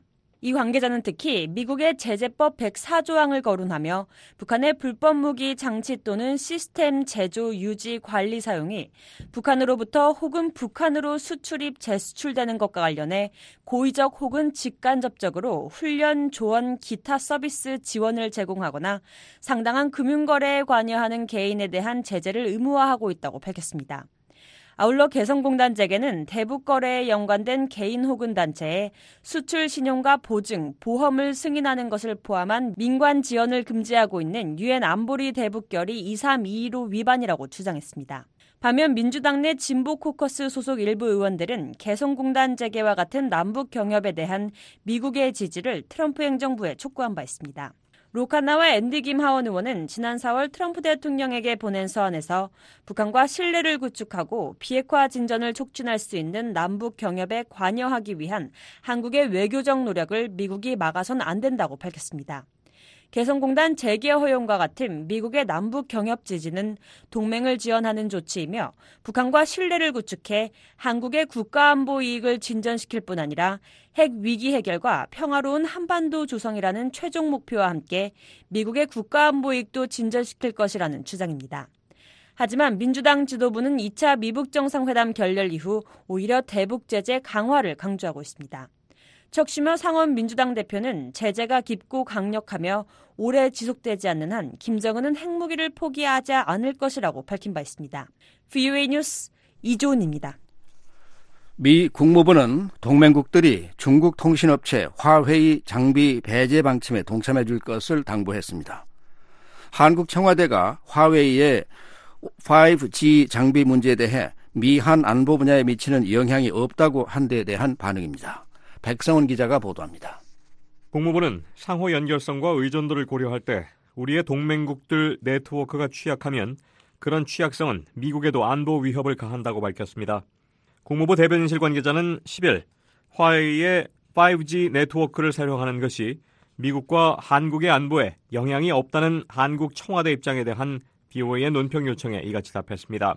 이 관계자는 특히 미국의 제재법 백사 조항을 거론하며 북한의 불법 무기 장치 또는 시스템 제조, 유지, 관리 사용이 북한으로부터 혹은 북한으로 수출입, 재수출되는 것과 관련해 고의적 혹은 직간접적으로 훈련, 조언, 기타 서비스 지원을 제공하거나 상당한 금융거래에 관여하는 개인에 대한 제재를 의무화하고 있다고 밝혔습니다. 아울러 개성공단 재계는 대북 거래에 연관된 개인 혹은 단체에 수출 신용과 보증, 보험을 승인하는 것을 포함한 민관 지원을 금지하고 있는 유엔 안보리 대북 결의 이삼이일오 위반이라고 주장했습니다. 반면 민주당 내 진보 코커스 소속 일부 의원들은 개성공단 재계와 같은 남북 경협에 대한 미국의 지지를 트럼프 행정부에 촉구한 바 있습니다. 로카나와 앤디 김 하원 의원은 지난 사월 트럼프 대통령에게 보낸 서한에서 북한과 신뢰를 구축하고 비핵화 진전을 촉진할 수 있는 남북 경협에 관여하기 위한 한국의 외교적 노력을 미국이 막아선 안 된다고 밝혔습니다. 개성공단 재개 허용과 같은 미국의 남북 경협 지지는 동맹을 지원하는 조치이며 북한과 신뢰를 구축해 한국의 국가안보 이익을 진전시킬 뿐 아니라 핵 위기 해결과 평화로운 한반도 조성이라는 최종 목표와 함께 미국의 국가안보 이익도 진전시킬 것이라는 주장입니다. 하지만 민주당 지도부는 이 차 미북 정상회담 결렬 이후 오히려 대북 제재 강화를 강조하고 있습니다. 척 슈머 상원 민주당 대표는 제재가 깊고 강력하며 오래 지속되지 않는 한 김정은은 핵무기를 포기하지 않을 것이라고 밝힌 바 있습니다. 브이오에이 뉴스 이조은입니다. 미 국무부는 동맹국들이 중국 통신업체 화웨이 장비 배제 방침에 동참해 줄 것을 당부했습니다. 한국 청와대가 화웨이의 파이브지 장비 문제에 대해 미한 안보 분야에 미치는 영향이 없다고 한 데 대한 반응입니다. 백성원 기자가 보도합니다. 국무부는 상호 연결성과 의존도를 고려할 때 우리의 동맹국들 네트워크가 취약하면 그런 취약성은 미국에도 안보 위협을 가한다고 밝혔습니다. 국무부 대변인실 관계자는 십일 화웨이의 파이브지 네트워크를 사용하는 것이 미국과 한국의 안보에 영향이 없다는 한국 청와대 입장에 대한 비오에이의 논평 요청에 이같이 답했습니다.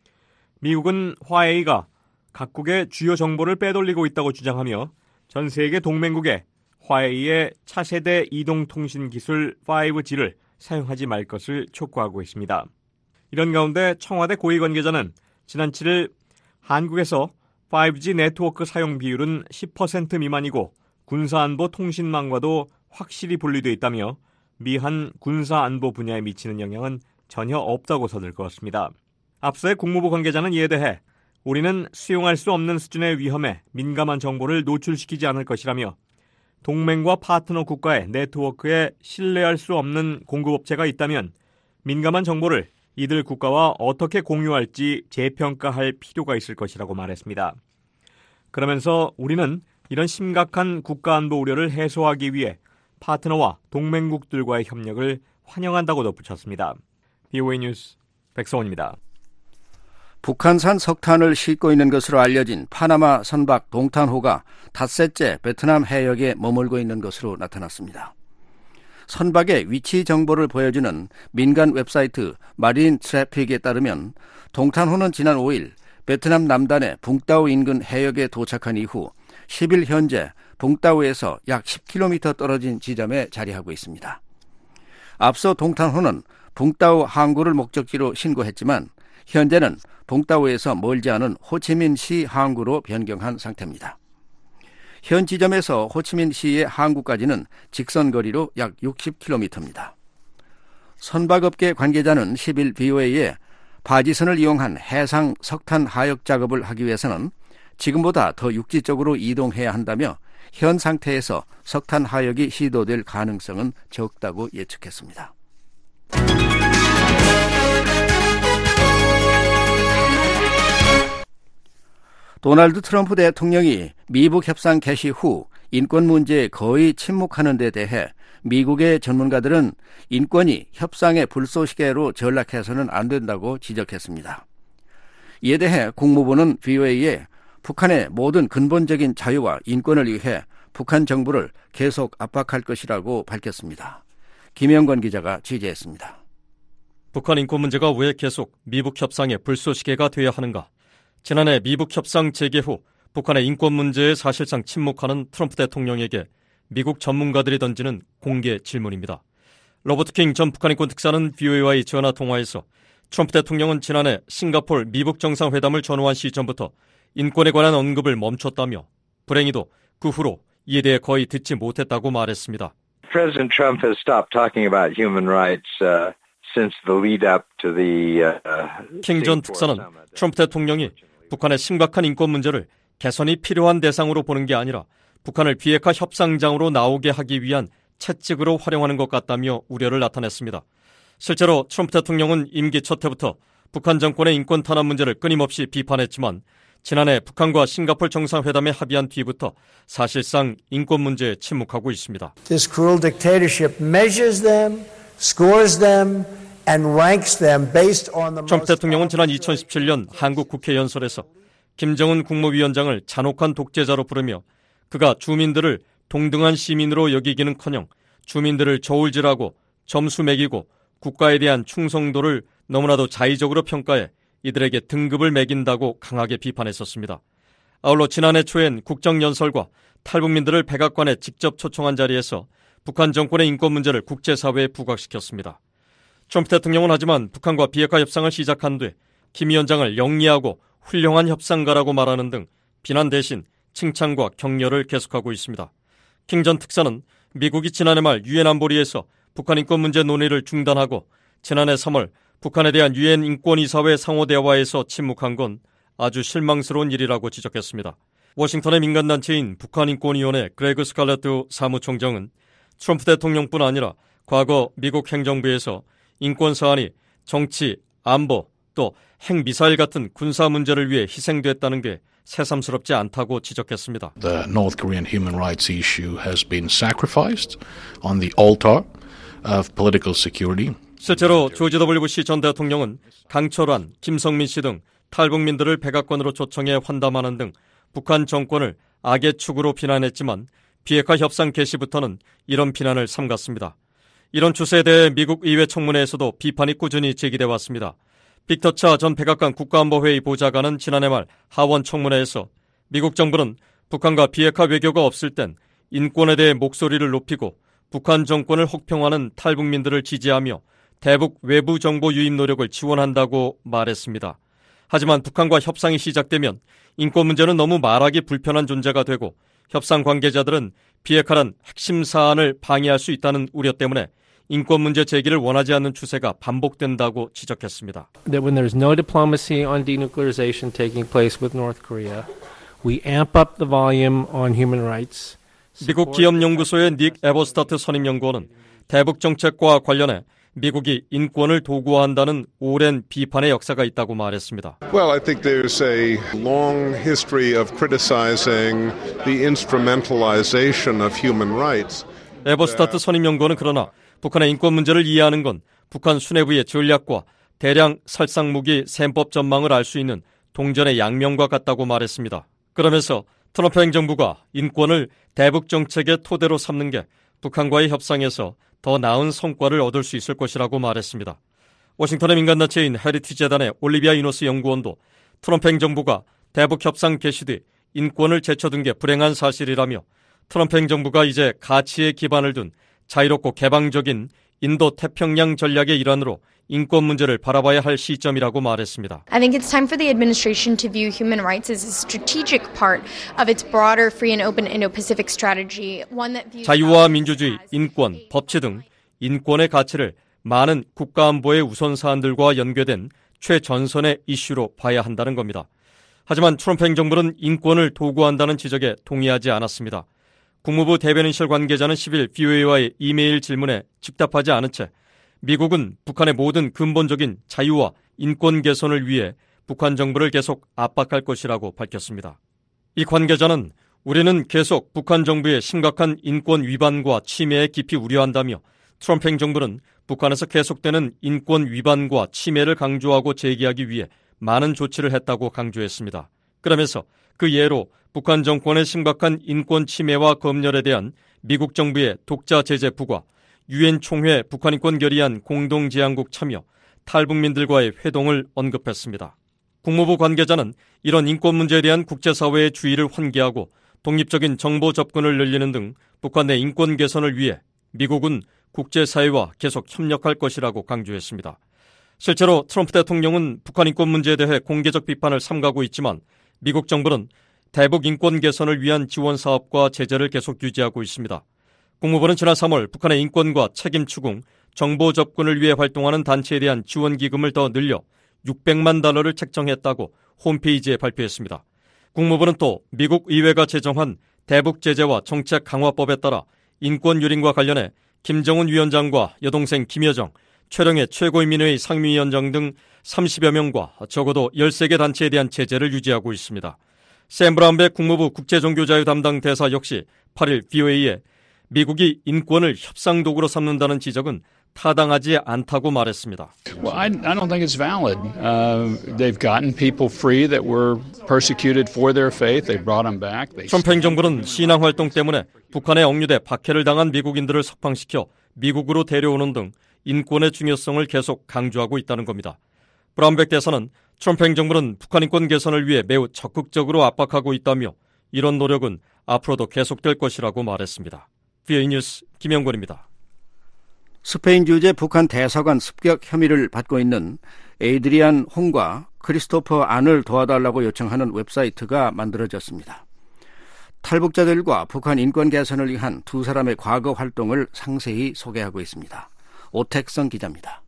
미국은 화웨이가 각국의 주요 정보를 빼돌리고 있다고 주장하며 전 세계 동맹국에 화웨이의 차세대 이동통신 기술 파이브지를 사용하지 말 것을 촉구하고 있습니다. 이런 가운데 청와대 고위 관계자는 지난 칠일 한국에서 파이브지 네트워크 사용 비율은 십 퍼센트 미만이고 군사안보 통신망과도 확실히 분리되어 있다며 미한 군사안보 분야에 미치는 영향은 전혀 없다고 서둘렀습니다. 앞서의 국무부 관계자는 이에 대해 우리는 수용할 수 없는 수준의 위험에 민감한 정보를 노출시키지 않을 것이라며 동맹과 파트너 국가의 네트워크에 신뢰할 수 없는 공급업체가 있다면 민감한 정보를 이들 국가와 어떻게 공유할지 재평가할 필요가 있을 것이라고 말했습니다. 그러면서 우리는 이런 심각한 국가안보 우려를 해소하기 위해 파트너와 동맹국들과의 협력을 환영한다고 덧붙였습니다. 비오에이 뉴스 백성원입니다. 북한산 석탄을 싣고 있는 것으로 알려진 파나마 선박 동탄호가 닷새째 베트남 해역에 머물고 있는 것으로 나타났습니다. 선박의 위치 정보를 보여주는 민간 웹사이트 마린 트래픽에 따르면 동탄호는 지난 오일 베트남 남단의 붕따오 인근 해역에 도착한 이후 십 일 현재 붕따오에서 약 십 킬로미터 떨어진 지점에 자리하고 있습니다. 앞서 동탄호는 붕따오 항구를 목적지로 신고했지만 현재는 붕따오에서 멀지 않은 호치민시 항구로 변경한 상태입니다. 현 지점에서 호치민시의 항구까지는 직선 거리로 약 육십 킬로미터입니다. 선박업계 관계자는 십 일 비오에이에 바지선을 이용한 해상 석탄 하역 작업을 하기 위해서는 지금보다 더 육지 쪽으로 이동해야 한다며 현 상태에서 석탄 하역이 시도될 가능성은 적다고 예측했습니다. 도널드 트럼프 대통령이 미북 협상 개시 후 인권 문제에 거의 침묵하는 데 대해 미국의 전문가들은 인권이 협상의 불쏘시개로 전락해서는 안 된다고 지적했습니다. 이에 대해 국무부는 비오에이에 북한의 모든 근본적인 자유와 인권을 위해 북한 정부를 계속 압박할 것이라고 밝혔습니다. 김영건 기자가 취재했습니다. 북한 인권 문제가 왜 계속 미북 협상의 불쏘시개가 되어야 하는가? 지난해 미북 협상 재개 후 북한의 인권 문제에 사실상 침묵하는 트럼프 대통령에게 미국 전문가들이 던지는 공개 질문입니다. 로버트 킹 전 북한 인권 특사는 브이오에이와의 전화 통화에서 트럼프 대통령은 지난해 싱가포르 미북 정상회담을 전후한 시점부터 인권에 관한 언급을 멈췄다며 불행히도 그 후로 이에 대해 거의 듣지 못했다고 말했습니다. President Trump has stopped talking about human rights uh, since the lead up to the uh, 킹 전 특사는 트럼프 대통령이 북한의 심각한 인권 문제를 개선이 필요한 대상으로 보는 게 아니라 북한을 비핵화 협상장으로 나오게 하기 위한 채찍으로 활용하는 것 같다며 우려를 나타냈습니다. 실제로 트럼프 대통령은 임기 첫 해부터 북한 정권의 인권 탄압 문제를 끊임없이 비판했지만 지난해 북한과 싱가포르 정상회담에 합의한 뒤부터 사실상 인권 문제에 침묵하고 있습니다. This cruel dictatorship measures them, scores them, and ranks them based on the 트럼프 대통령은 지난 이천십칠 년 한국 국회 연설에서 김정은 국무위원장을 잔혹한 독재자로 부르며 그가 주민들을 동등한 시민으로 여기기는커녕 주민들을 저울질하고 점수 매기고 국가에 대한 충성도를 너무나도 자의적으로 평가해 이들에게 등급을 매긴다고 강하게 비판했었습니다. 아울러 지난해 초엔 국정연설과 탈북민들을 백악관에 직접 초청한 자리에서 북한 정권의 인권 문제를 국제사회에 부각시켰습니다. 트럼프 대통령은 하지만 북한과 비핵화 협상을 시작한 뒤 김 위원장을 영리하고 훌륭한 협상가라고 말하는 등 비난 대신 칭찬과 격려를 계속하고 있습니다. 킹 전 특사는 미국이 지난해 말 유엔 안보리에서 북한 인권 문제 논의를 중단하고 지난해 삼월 북한에 대한 유엔 인권이사회 상호 대화에서 침묵한 건 아주 실망스러운 일이라고 지적했습니다. 워싱턴의 민간단체인 북한인권위원회 그레그 스칼렛트 사무총장은 트럼프 대통령뿐 아니라 과거 미국 행정부에서 인권 사안이 정치, 안보, 또 핵미사일 같은 군사 문제를 위해 희생됐다는 게 새삼스럽지 않다고 지적했습니다. The North Korean human rights issue has been sacrificed on the altar of political security. 실제로 조지 더블유 부시 전 대통령은 강철환, 김성민 씨 등 탈북민들을 백악관으로 초청해 환담하는 등 북한 정권을 악의 축으로 비난했지만 비핵화 협상 개시부터는 이런 비난을 삼갔습니다. 이런 추세에 대해 미국 의회 청문회에서도 비판이 꾸준히 제기돼 왔습니다. 빅터 차 전 백악관 국가안보회의 보좌관은 지난해 말 하원 청문회에서 미국 정부는 북한과 비핵화 외교가 없을 땐 인권에 대해 목소리를 높이고 북한 정권을 혹평하는 탈북민들을 지지하며 대북 외부 정보 유입 노력을 지원한다고 말했습니다. 하지만 북한과 협상이 시작되면 인권 문제는 너무 말하기 불편한 존재가 되고 협상 관계자들은 비핵화란 핵심 사안을 방해할 수 있다는 우려 때문에 인권 문제 제기를 원하지 않는 추세가 반복된다고 지적했습니다. That when there's no diplomacy on denuclearization taking place with North Korea, we amp up the volume on human rights. 미국 기업연구소의 닉 에버스타트 선임연구원은 대북 정책과 관련해 미국이 인권을 도구화한다는 오랜 비판의 역사가 있다고 말했습니다. Well, I think there's a long history of criticizing the instrumentalization of human rights. 에버스타트 선임연구원은 그러나 북한의 인권 문제를 이해하는 건 북한 수뇌부의 전략과 대량 살상무기 셈법 전망을 알 수 있는 동전의 양면과 같다고 말했습니다. 그러면서 트럼프 행정부가 인권을 대북 정책의 토대로 삼는 게 북한과의 협상에서 더 나은 성과를 얻을 수 있을 것이라고 말했습니다. 워싱턴의 민간단체인 헤리티지 재단의 올리비아 이노스 연구원도 트럼프 행정부가 대북 협상 개시 뒤 인권을 제쳐둔 게 불행한 사실이라며 트럼프 행정부가 이제 가치에 기반을 둔 자유롭고 개방적인 인도 태평양 전략의 일환으로 인권 문제를 바라봐야 할 시점이라고 말했습니다. I think it's time for the administration to view human rights as a strategic part of its broader free and open Indo-Pacific strategy, one that views 자유와 민주주의, 인권, 법치 등 인권의 가치를 많은 국가안보의 우선 사안들과 연계된 최전선의 이슈로 봐야 한다는 겁니다. 하지만 트럼프 행정부는 인권을 도구화한다는 지적에 동의하지 않았습니다. 국무부 대변인실 관계자는 십일 브이오에이와의 이메일 질문에 즉답하지 않은 채 미국은 북한의 모든 근본적인 자유와 인권 개선을 위해 북한 정부를 계속 압박할 것이라고 밝혔습니다. 이 관계자는 우리는 계속 북한 정부의 심각한 인권 위반과 침해에 깊이 우려한다며 트럼프 행정부는 북한에서 계속되는 인권 위반과 침해를 강조하고 제기하기 위해 많은 조치를 했다고 강조했습니다. 그러면서 그 예로 북한 정권의 심각한 인권 침해와 검열에 대한 미국 정부의 독자 제재 부과, 유엔 총회 북한 인권 결의안 공동제안국 참여, 탈북민들과의 회동을 언급했습니다. 국무부 관계자는 이런 인권 문제에 대한 국제사회의 주의를 환기하고 독립적인 정보 접근을 늘리는 등 북한 내 인권 개선을 위해 미국은 국제사회와 계속 협력할 것이라고 강조했습니다. 실제로 트럼프 대통령은 북한 인권 문제에 대해 공개적 비판을 삼가고 있지만 미국 정부는 대북 인권 개선을 위한 지원 사업과 제재를 계속 유지하고 있습니다. 국무부는 지난 삼월 북한의 인권과 책임 추궁, 정보 접근을 위해 활동하는 단체에 대한 지원 기금을 더 늘려 육백만 달러를 책정했다고 홈페이지에 발표했습니다. 국무부는 또 미국 의회가 제정한 대북 제재와 정책 강화법에 따라 인권 유린과 관련해 김정은 위원장과 여동생 김여정, 최령의 최고인민회의 상임위원장 등 삼십여 명과 적어도 열세 개 단체에 대한 제재를 유지하고 있습니다. 샘 브라운베 국무부 국제종교자유 담당 대사 역시 팔 일 브이오에이에 미국이 인권을 협상 도구로 삼는다는 지적은 타당하지 않다고 말했습니다. Well, I, I don't think it's valid. Uh, they've gotten people free that were persecuted for their faith. They brought them back. They... 트럼프 행정부는 신앙 활동 때문에 북한에 억류돼 박해를 당한 미국인들을 석방시켜 미국으로 데려오는 등 인권의 중요성을 계속 강조하고 있다는 겁니다. 브라운백 대사는 트럼프 행정부는 북한 인권 개선을 위해 매우 적극적으로 압박하고 있다며 이런 노력은 앞으로도 계속될 것이라고 말했습니다. 브이오에이 뉴스 김영권입니다. 스페인 주재 북한 대사관 습격 혐의를 받고 있는 에이드리안 홍과 크리스토퍼 안을 도와달라고 요청하는 웹사이트가 만들어졌습니다. 탈북자들과 북한 인권 개선을 위한 두 사람의 과거 활동을 상세히 소개하고 있습니다. 오택성 기자입니다.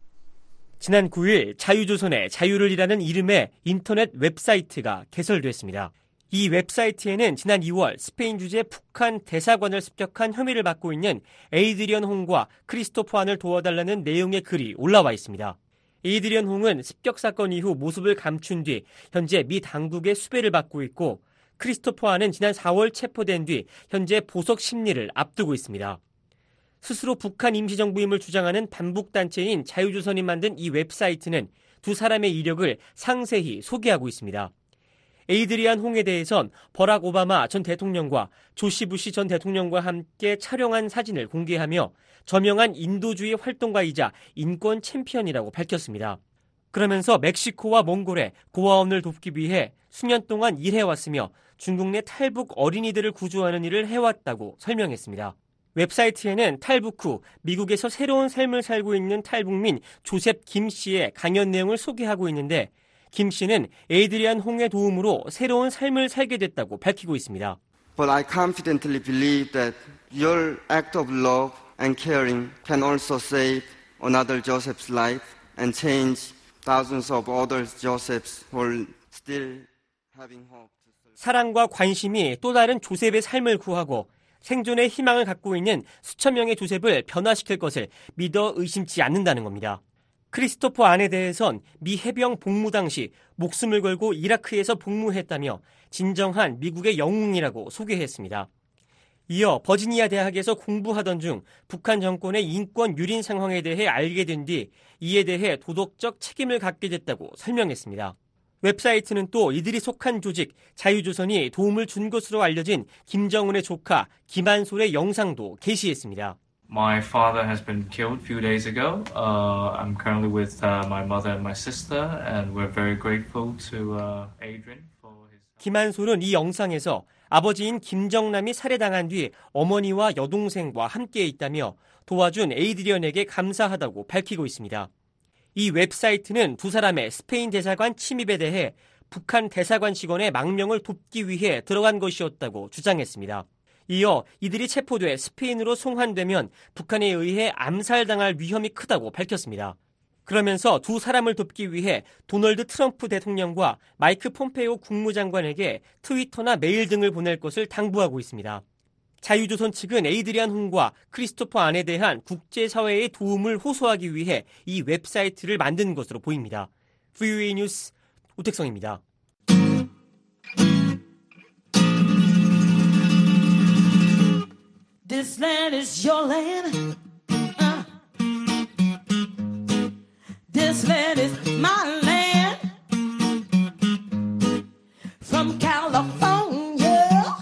지난 구 일 자유조선의 자유를이라는 이름의 인터넷 웹사이트가 개설됐습니다. 이 웹사이트에는 지난 이월 스페인 주재 북한 대사관을 습격한 혐의를 받고 있는 에이드리언 홍과 크리스토퍼 안을 도와달라는 내용의 글이 올라와 있습니다. 에이드리언 홍은 습격 사건 이후 모습을 감춘 뒤 현재 미 당국의 수배를 받고 있고 크리스토퍼 안은 지난 사월 체포된 뒤 현재 보석 심리를 앞두고 있습니다. 스스로 북한 임시정부임을 주장하는 반북단체인 자유조선이 만든 이 웹사이트는 두 사람의 이력을 상세히 소개하고 있습니다. 에이드리안 홍에 대해선 버락 오바마 전 대통령과 조시 부시 전 대통령과 함께 촬영한 사진을 공개하며 저명한 인도주의 활동가이자 인권 챔피언이라고 밝혔습니다. 그러면서 멕시코와 몽골에 고아원을 돕기 위해 수년 동안 일해왔으며 중국 내 탈북 어린이들을 구조하는 일을 해왔다고 설명했습니다. 웹사이트에는 탈북 후 미국에서 새로운 삶을 살고 있는 탈북민 조셉 김 씨의 강연 내용을 소개하고 있는데 김 씨는 에이드리안 홍의 도움으로 새로운 삶을 살게 됐다고 밝히고 있습니다. But I confidently believe that your act of love and caring can also save another Joseph's life and change thousands of other Josephs who are still having hope. 사랑과 관심이 또 다른 조셉의 삶을 구하고 생존의 희망을 갖고 있는 수천 명의 조셉을 변화시킬 것을 믿어 의심치 않는다는 겁니다. 크리스토퍼 안에 대해선 미 해병 복무 당시 목숨을 걸고 이라크에서 복무했다며 진정한 미국의 영웅이라고 소개했습니다. 이어 버지니아 대학에서 공부하던 중 북한 정권의 인권 유린 상황에 대해 알게 된 뒤 이에 대해 도덕적 책임을 갖게 됐다고 설명했습니다. 웹사이트는 또 이들이 속한 조직 자유조선이 도움을 준 것으로 알려진 김정은의 조카 김한솔의 영상도 게시했습니다. My father has been killed a few days ago. Uh, I'm currently with uh, my mother and my sister, and we're very grateful to uh, Adrian for his. 김한솔은 이 영상에서 아버지인 김정남이 살해당한 뒤 어머니와 여동생과 함께 있다며 도와준 에이드리언에게 감사하다고 밝히고 있습니다. 이 웹사이트는 두 사람의 스페인 대사관 침입에 대해 북한 대사관 직원의 망명을 돕기 위해 들어간 것이었다고 주장했습니다. 이어 이들이 체포돼 스페인으로 송환되면 북한에 의해 암살당할 위험이 크다고 밝혔습니다. 그러면서 두 사람을 돕기 위해 도널드 트럼프 대통령과 마이크 폼페이오 국무장관에게 트위터나 메일 등을 보낼 것을 당부하고 있습니다. 자유조선 측은 에이드리안 홍과 크리스토퍼 안에 대한 국제사회의 도움을 호소하기 위해 이 웹사이트를 만든 것으로 보입니다. 브이오에이 뉴스 오택성입니다. This land is your land. Uh. This land is my land. From California.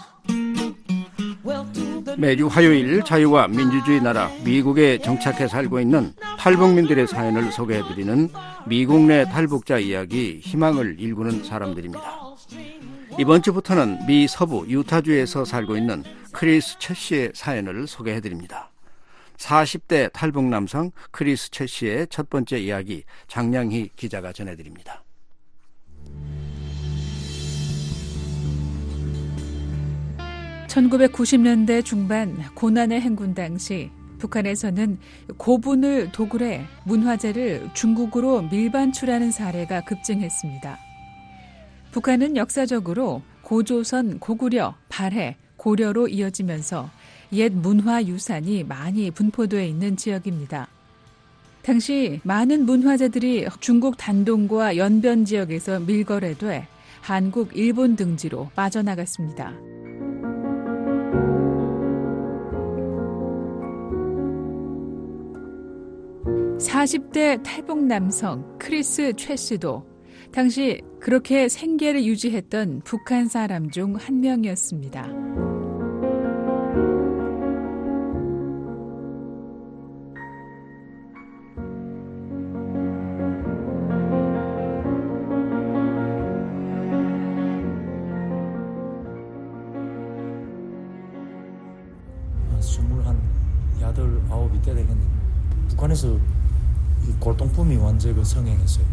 Well, to the 매주 화요일 자유와 민주주의 나라 미국에 정착해 살고 있는 탈북민들의 사연을 소개해드리는 미국 내 탈북자 이야기 희망을 일구는 사람들입니다. 이번 주부터는 미 서부 유타주에서 살고 있는 크리스 채 씨의 사연을 소개해드립니다. 사십 대 탈북 남성 크리스 채 씨의 첫 번째 이야기 장량희 기자가 전해드립니다. 천구백구십 년대 중반 고난의 행군 당시 북한에서는 고분을 도굴해 문화재를 중국으로 밀반출하는 사례가 급증했습니다. 북한은 역사적으로 고조선, 고구려, 발해, 고려로 이어지면서 옛 문화유산이 많이 분포되어 있는 지역입니다. 당시 많은 문화재들이 중국 단동과 연변 지역에서 밀거래돼 한국, 일본 등지로 빠져나갔습니다. 사십 대 탈북 남성 크리스 채 씨도 당시 그렇게 생계를 유지했던 북한 사람 중 한 명이었습니다. 스물한 여덟 아홉이 때 되겠네. 북한에서 이 골동품이 완전 그 성행했어요.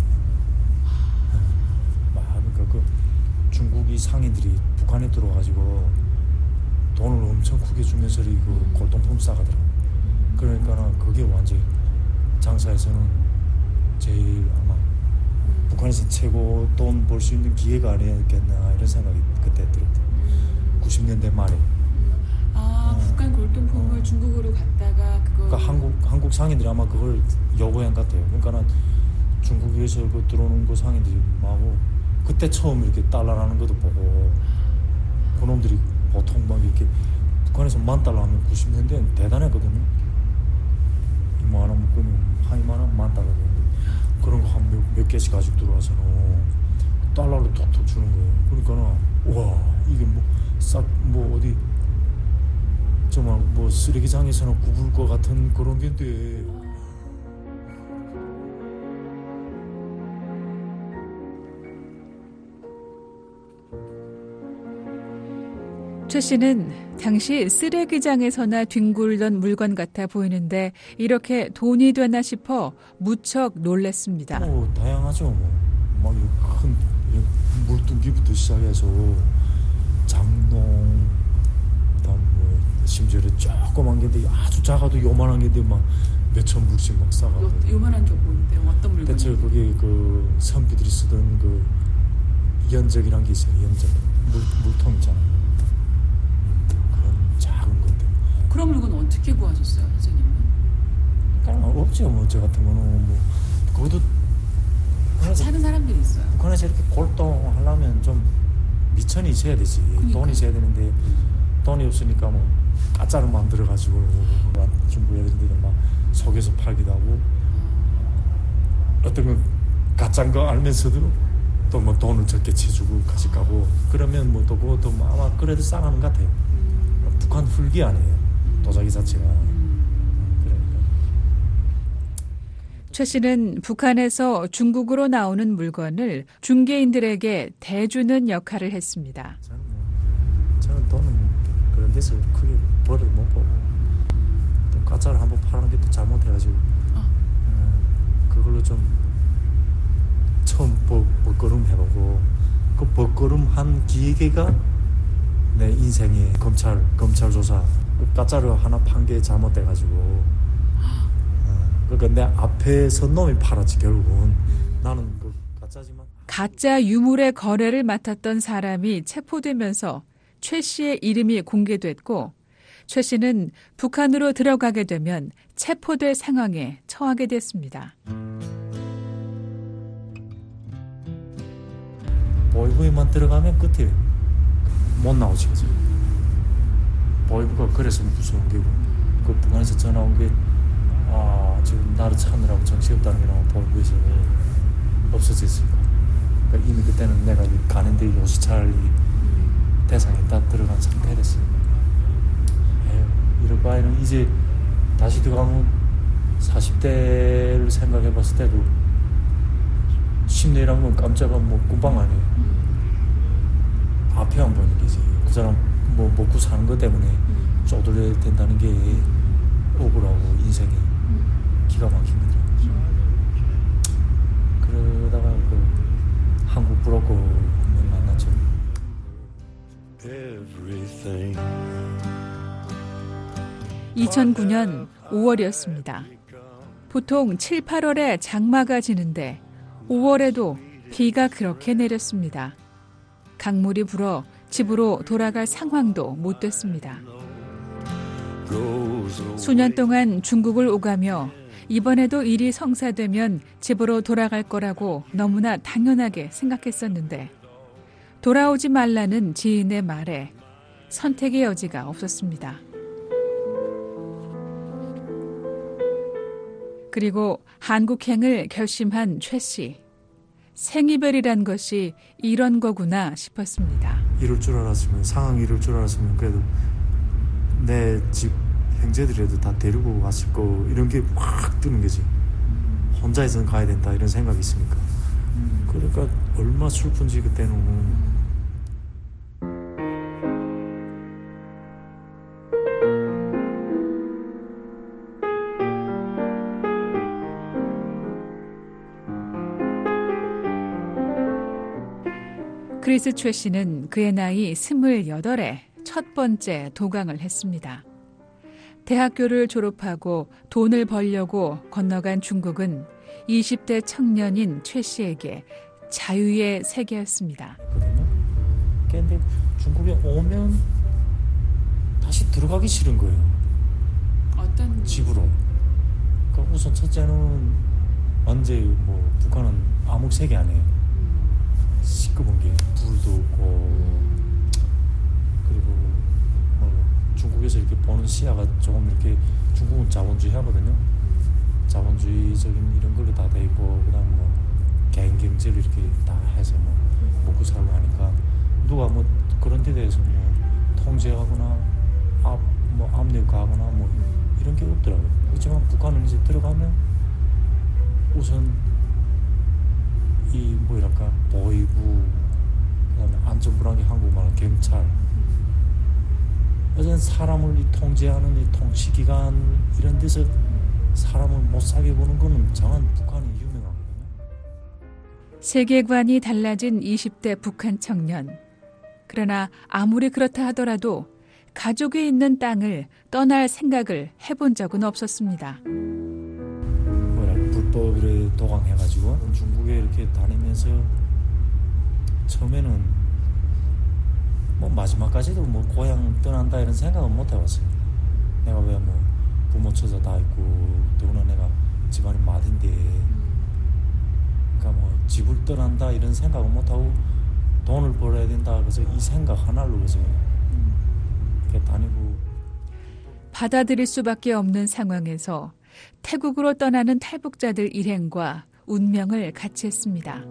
막 그러니까 그 중국이 상인들이 북한에 들어와가지고 돈을 엄청 크게 주면서 그 골동품 싸가더라고. 그러니까 그게 완전 장사에서는 제일 아마 북한에서 최고 돈 벌 수 있는 기회가 아니었겠나 이런 생각이 그때 들었대. 구십 년대 말에. 아, 어. 북한 골동품을 어. 중국으로 갔다가 그거. 그러니까 한국 한국 상인들이 아마 그걸 요구한 것 같아요. 그러니까는 중국에서 그 들어오는 그 상인들이 마고 그때 처음 이렇게 달러라는 것도 보고 그놈들이 보통 막 이렇게 북한에서 만 달러 하면 구십 년대는 대단했거든요. 이만 원 묶으면 한 이만 원 만 달러 되는데 그런 거 한 몇 몇 개씩 가지고 들어와서는 달러로 톡톡 주는 거예요. 그러니까는 와 이게 뭐 싹 뭐 어디 정말 뭐 쓰레기장에서는 굽을 것 같은 그런 게인데. 최 씨는 당시 쓰레기장에서나 뒹굴던 물건 같아 보이는데 이렇게 돈이 되나 싶어 무척 놀랐습니다. 뭐 다양하죠. 뭐 막 큰 물뚱기부터 시작해서 장롱, 그다음 뭐 심지어 조그만 게인데 아주 작아도 요만한 게인데 막 몇천 불씩 막 싸가고. 요, 요만한 게 뭔데요? 어떤 물건? 대체 거기 그 선비들이 쓰던 그 연적이란 게 있어요. 연적 물 물통 있잖아요. 작은 건데. 그런 물건 어떻게 구하셨어요, 선생님은? 아, 없죠. 뭐 저 같은 거는 뭐 그것도 사는 사람들이 있어요. 북한에서 이렇게 골동 하려면 좀 미천이 있어야 되지. 그러니까. 돈이 있어야 되는데 돈이 없으니까 뭐 가짜로 만들어 가지고 중국 애들들이 막 속에서 팔기도 하고 어떤 건 가짜인 거 알면서도 또 뭐 돈을 적게 쳐주고 가져가고 그러면 뭐 또 그것도 뭐 아마 그래도 싸가는 것 같아요. 북한 훌기 아니에요. 도자기 자체가. 그러니까. 최 씨는 북한에서 중국으로 나오는 물건을 중개인들에게 대주는 역할을 했습니다. 저는, 뭐, 저는 돈은 그런 데서 크게 벌을 못 보고 또 가짜를 한번 파는 게 또 잘못해가지고 어. 어, 그걸로 좀 처음 버, 버거름 해보고 그 버거름 한 기계가 내 인생에 검찰 검찰 조사 가짜로 하나 판 게 잘못돼가지고 어, 그러니까 내 앞에 선 놈이 팔았지 결국은. 나는 그 가짜지만 가짜 유물의 거래를 맡았던 사람이 체포되면서 최 씨의 이름이 공개됐고 최 씨는 북한으로 들어가게 되면 체포될 상황에 처하게 됐습니다. 보이부에만 들어가면 끝이에요. 못 나오지, 그죠? 보이부가 그래서 무서운 게고, 그 북한에서 전화 온 게, 아, 지금 나를 찾느라고 정신없다는 게 나오고, 보이부에서 없어졌으니까. 그러니까 이미 그때는 내가 가는데 요시찰 대상에 다 들어간 상태였어요. 에휴, 이럴 바에는 이제 다시 들어가면 사십 대를 생각해 봤을 때도 십 년이란 건 깜짝한 뭐 꿈방 아니에요. 앞에 안 보이는 게지. 그 사람 뭐 먹고 사는 것 때문에 음. 쪼들려야 된다는 게 억울하고 인생이 음. 기가 막힙니다. 음. 그러다가 그 한국 브로커 한 명 만났죠. 이천구 년 오월이었습니다. 보통 칠, 팔월에 장마가 지는데 오월에도 비가 그렇게 내렸습니다. 강물이 불어 집으로 돌아갈 상황도 못 됐습니다. 수년 동안 중국을 오가며 이번에도 일이 성사되면 집으로 돌아갈 거라고 너무나 당연하게 생각했었는데 돌아오지 말라는 지인의 말에 선택의 여지가 없었습니다. 그리고 한국행을 결심한 최 씨. 생이별이란 것이 이런 거구나 싶었습니다. 이럴 줄 알았으면, 상황이 이럴 줄 알았으면 그래도 내 집 형제들이라도 다 데리고 갔을 거, 이런 게 확 뜨는 거지. 혼자서는 가야 된다 이런 생각이 있으니까. 그러니까 얼마나 슬픈지 그때는. 크리스 최 씨는 그의 나이 스물여덟에 첫 번째 도강을 했습니다. 대학교를 졸업하고 돈을 벌려고 건너간 중국은 이십 대 청년인 최 씨에게 자유의 세계였습니다. 근데 중국에 오면 다시 들어가기 싫은 거예요. 어떤 집으로. 그러니까 우선 첫째는 언제 뭐 북한은 암흑 세계 아니에요. 시끄러운 게 불도 없고 그리고 뭐 중국에서 이렇게 보는 시야가 조금 이렇게 중국은 자본주의 하거든요. 자본주의적인 이런 걸로 다 돼 있고 그다음 뭐 개인 경제를 이렇게 다 해서 뭐 먹고 살고 하니까 누가 뭐 그런 데 대해서 뭐 통제하거나 앞 뭐 압력하거나 뭐 이런 게 없더라고요. 그렇지만 북한은 이제 들어가면 우선 이 뭐랄까 보위부, 그다음에 안전부랑이 한국말 경찰, 어쨌든 사람을 이 통제하는 이 통치기관 이런 데서 사람을 못 살게 보는 거는 정한 북한이 유명하거든요. 세계관이 달라진 이십 대 북한 청년. 그러나 아무리 그렇다 하더라도 가족이 있는 땅을 떠날 생각을 해본 적은 없었습니다. 불법으로 도강해가지고 중국에 이렇게 다니면서 처음에는 뭐 마지막까지도 뭐 고향 떠난다 이런 생각은 못 해봤어요. 내가 왜 뭐 부모 처자 다 있고 더구나 내가 집안이 마딘데 그러니까 뭐 집을 떠난다 이런 생각은 못 하고 돈을 벌어야 된다 그래서 이 생각 하나로 그래서 이렇게 다니고 받아들일 수밖에 없는 상황에서 태국으로 떠나는 탈북자들 일행과 운명을 같이 했습니다.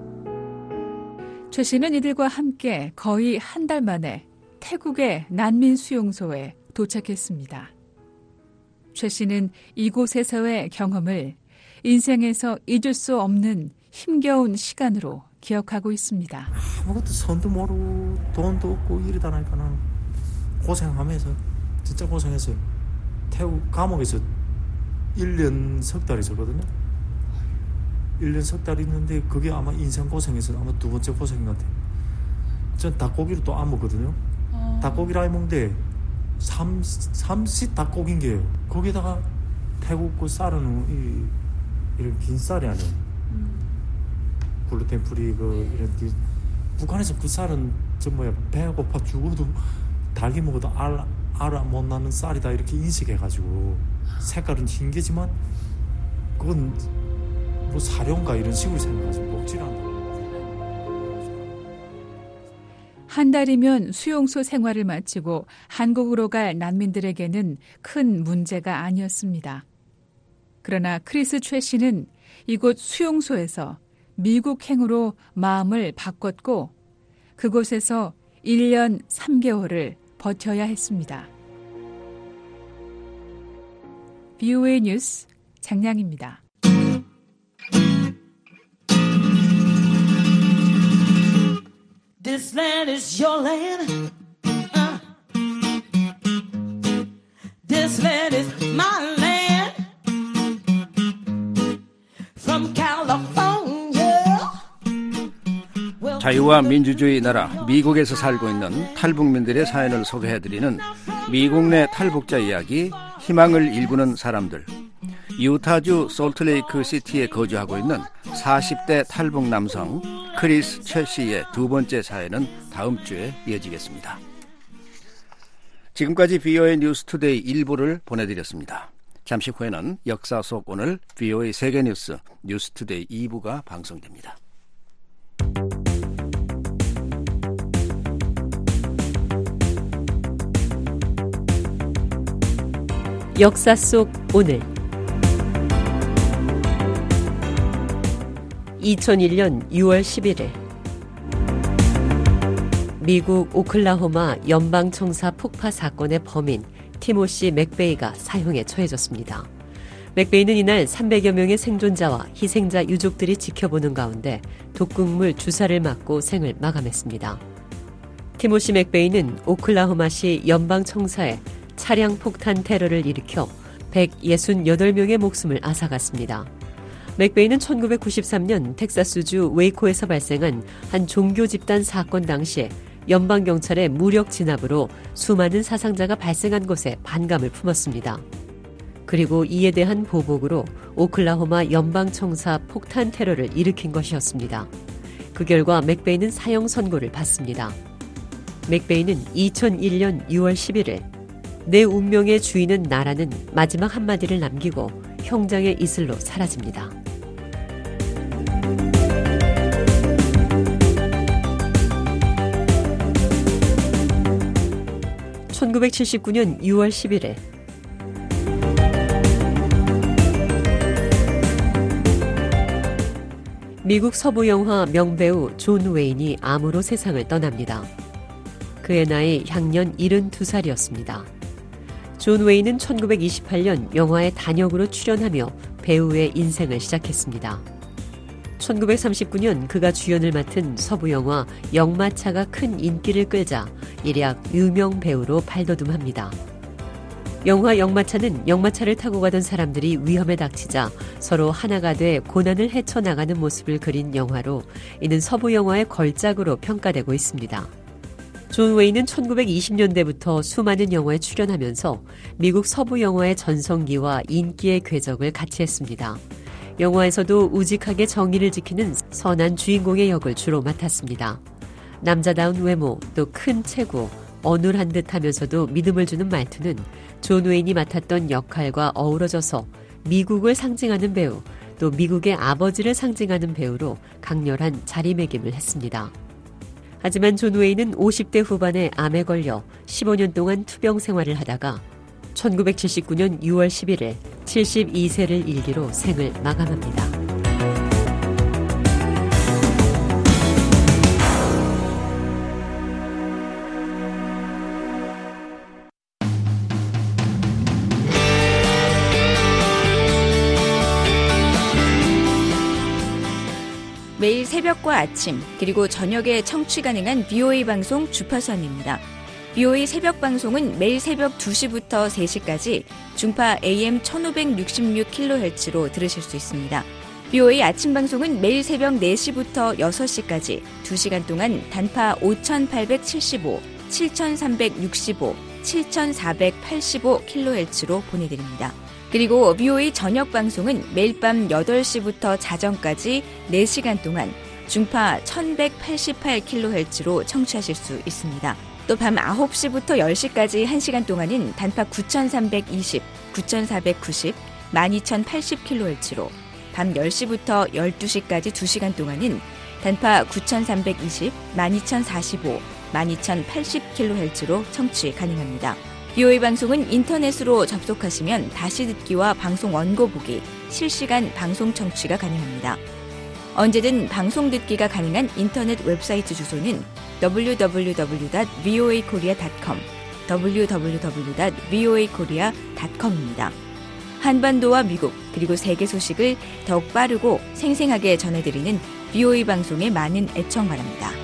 최 씨는 이들과 함께 거의 한 달 만에 태국의 난민 수용소에 도착했습니다. 최 씨는 이곳에서의 경험을 인생에서 잊을 수 없는 힘겨운 시간으로 기억하고 있습니다. 아무것도 선도 모르고 돈도 없고 이러다 나니까 나는 고생하면서 진짜 고생했어요. 태국 감옥에서 일 년 석 달 있었거든요. 일 년 석 달 있는데 그게 아마 인생 고생에서 아마 두 번째 고생인 것 같아요. 전 닭고기를 또 안 먹거든요. 어. 닭고기를 안 먹는데 삼, 삼시 닭고기인 게요. 거기다가 태국 그 쌀은 이, 이런 긴 쌀이 아니에요. 음. 글루텐 프리 그 이런 그, 북한에서 그 쌀은 저 뭐야 배가 고파 죽어도 닭이 먹어도 알 알 못 나는 쌀이다 이렇게 인식해가지고 색깔은 흰게지만 그건 뭐 사료인가 이런 식으로 생각하지 먹질 않아. 한 달이면 수용소 생활을 마치고 한국으로 갈 난민들에게는 큰 문제가 아니었습니다. 그러나 크리스 최 씨는 이곳 수용소에서 미국행으로 마음을 바꿨고 그곳에서 일 년 삼 개월을 버텨야 했습니다. 비오에이 뉴스 장량입니다. This land is your land. Uh. This land is my land. From California. 자유와 민주주의 나라 미국에서 살고 있는 탈북민들의 사연을 소개해드리는 미국 내 탈북자 이야기, 희망을 일구는 사람들. 유타주 솔트레이크 시티에 거주하고 있는 사십 대 탈북 남성 크리스 최 씨의 두 번째 사연은 다음 주에 이어지겠습니다. 지금까지 브이오에이 뉴스 투데이 일 부를 보내드렸습니다. 잠시 후에는 역사 속 오늘 브이오에이 세계뉴스 뉴스 투데이 이 부가 방송됩니다. 역사 속 오늘 이천일 년 유월 십일일 미국 오클라호마 연방청사 폭파 사건의 범인 티모시 맥베이가 사형에 처해졌습니다. 맥베이는 이날 삼백여 명의 생존자와 희생자 유족들이 지켜보는 가운데 독극물 주사를 맞고 생을 마감했습니다. 티모시 맥베이는 오클라호마시 연방청사에 차량 폭탄 테러를 일으켜 백육십팔 명의 목숨을 앗아갔습니다. 맥베이는 천구백구십삼 년 텍사스주 웨이코에서 발생한 한 종교 집단 사건 당시에 연방경찰의 무력 진압으로 수많은 사상자가 발생한 것에 반감을 품었습니다. 그리고 이에 대한 보복으로 오클라호마 연방청사 폭탄 테러를 일으킨 것이었습니다. 그 결과 맥베이는 사형 선고를 받습니다. 맥베이는 이천일 년 유월 십일일 내 운명의 주인은 나라는 마지막 한마디를 남기고 형장의 이슬로 사라집니다. 천구백칠십구 년 유월 십일일 미국 서부 영화 명배우 존 웨인이 암으로 세상을 떠납니다. 그의 나이 향년 칠십이 살이었습니다. 존 웨인은 천구백이십팔 년 영화에 단역으로 출연하며 배우의 인생을 시작했습니다. 천구백삼십구 년 그가 주연을 맡은 서부 영화 역마차가 큰 인기를 끌자 일약 유명 배우로 발돋움합니다. 영화 역마차는 역마차를 타고 가던 사람들이 위험에 닥치자 서로 하나가 돼 고난을 헤쳐나가는 모습을 그린 영화로 이는 서부 영화의 걸작으로 평가되고 있습니다. 존 웨인은 천구백이십 년대부터 수많은 영화에 출연하면서 미국 서부 영화의 전성기와 인기의 궤적을 같이 했습니다. 영화에서도 우직하게 정의를 지키는 선한 주인공의 역을 주로 맡았습니다. 남자다운 외모, 또 큰 체구, 어눌한 듯하면서도 믿음을 주는 말투는 존 웨인이 맡았던 역할과 어우러져서 미국을 상징하는 배우, 또 미국의 아버지를 상징하는 배우로 강렬한 자리매김을 했습니다. 하지만 존 웨인은 오십 대 후반에 암에 걸려 십오 년 동안 투병 생활을 하다가 천구백칠십구 년 유월 십일일 칠십이 세를 일기로 생을 마감합니다. 매일 새벽과 아침 그리고 저녁에 청취 가능한 브이오에이 방송 주파수입니다. 브이오에이 새벽 방송은 매일 새벽 두 시부터 세 시까지 중파 에이엠 천오백육십육 킬로헤르츠로 들으실 수 있습니다. 브이오에이 아침 방송은 매일 새벽 네 시부터 여섯 시까지 두 시간 동안 단파 오천팔백칠십오, 칠천삼백육십오, 칠천사백팔십오 킬로헤르츠로 보내드립니다. 그리고 브이오에이 저녁 방송은 매일 밤 여덟 시부터 자정까지 네 시간 동안 중파 천백팔십팔 킬로헤르츠로 청취하실 수 있습니다. 또 밤 아홉 시부터 열 시까지 한 시간 동안은 단파 구천삼백이십, 구천사백구십, 만 이천팔십 킬로헤르츠로 밤 열 시부터 열두 시까지 두 시간 동안은 단파 구천삼백이십, 만 이천사십오, 만 이천팔십 킬로헤르츠로 청취 가능합니다. 브이오에이 방송은 인터넷으로 접속하시면 다시 듣기와 방송 원고 보기, 실시간 방송 청취가 가능합니다. 언제든 방송 듣기가 가능한 인터넷 웹사이트 주소는 더블유 더블유 더블유 닷 브이오에이 코리아 닷 컴, 더블유 더블유 더블유 닷 브이오에이 코리아 닷 컴입니다. 한반도와 미국 그리고 세계 소식을 더욱 빠르고 생생하게 전해드리는 브이오에이 방송에 많은 애청 바랍니다.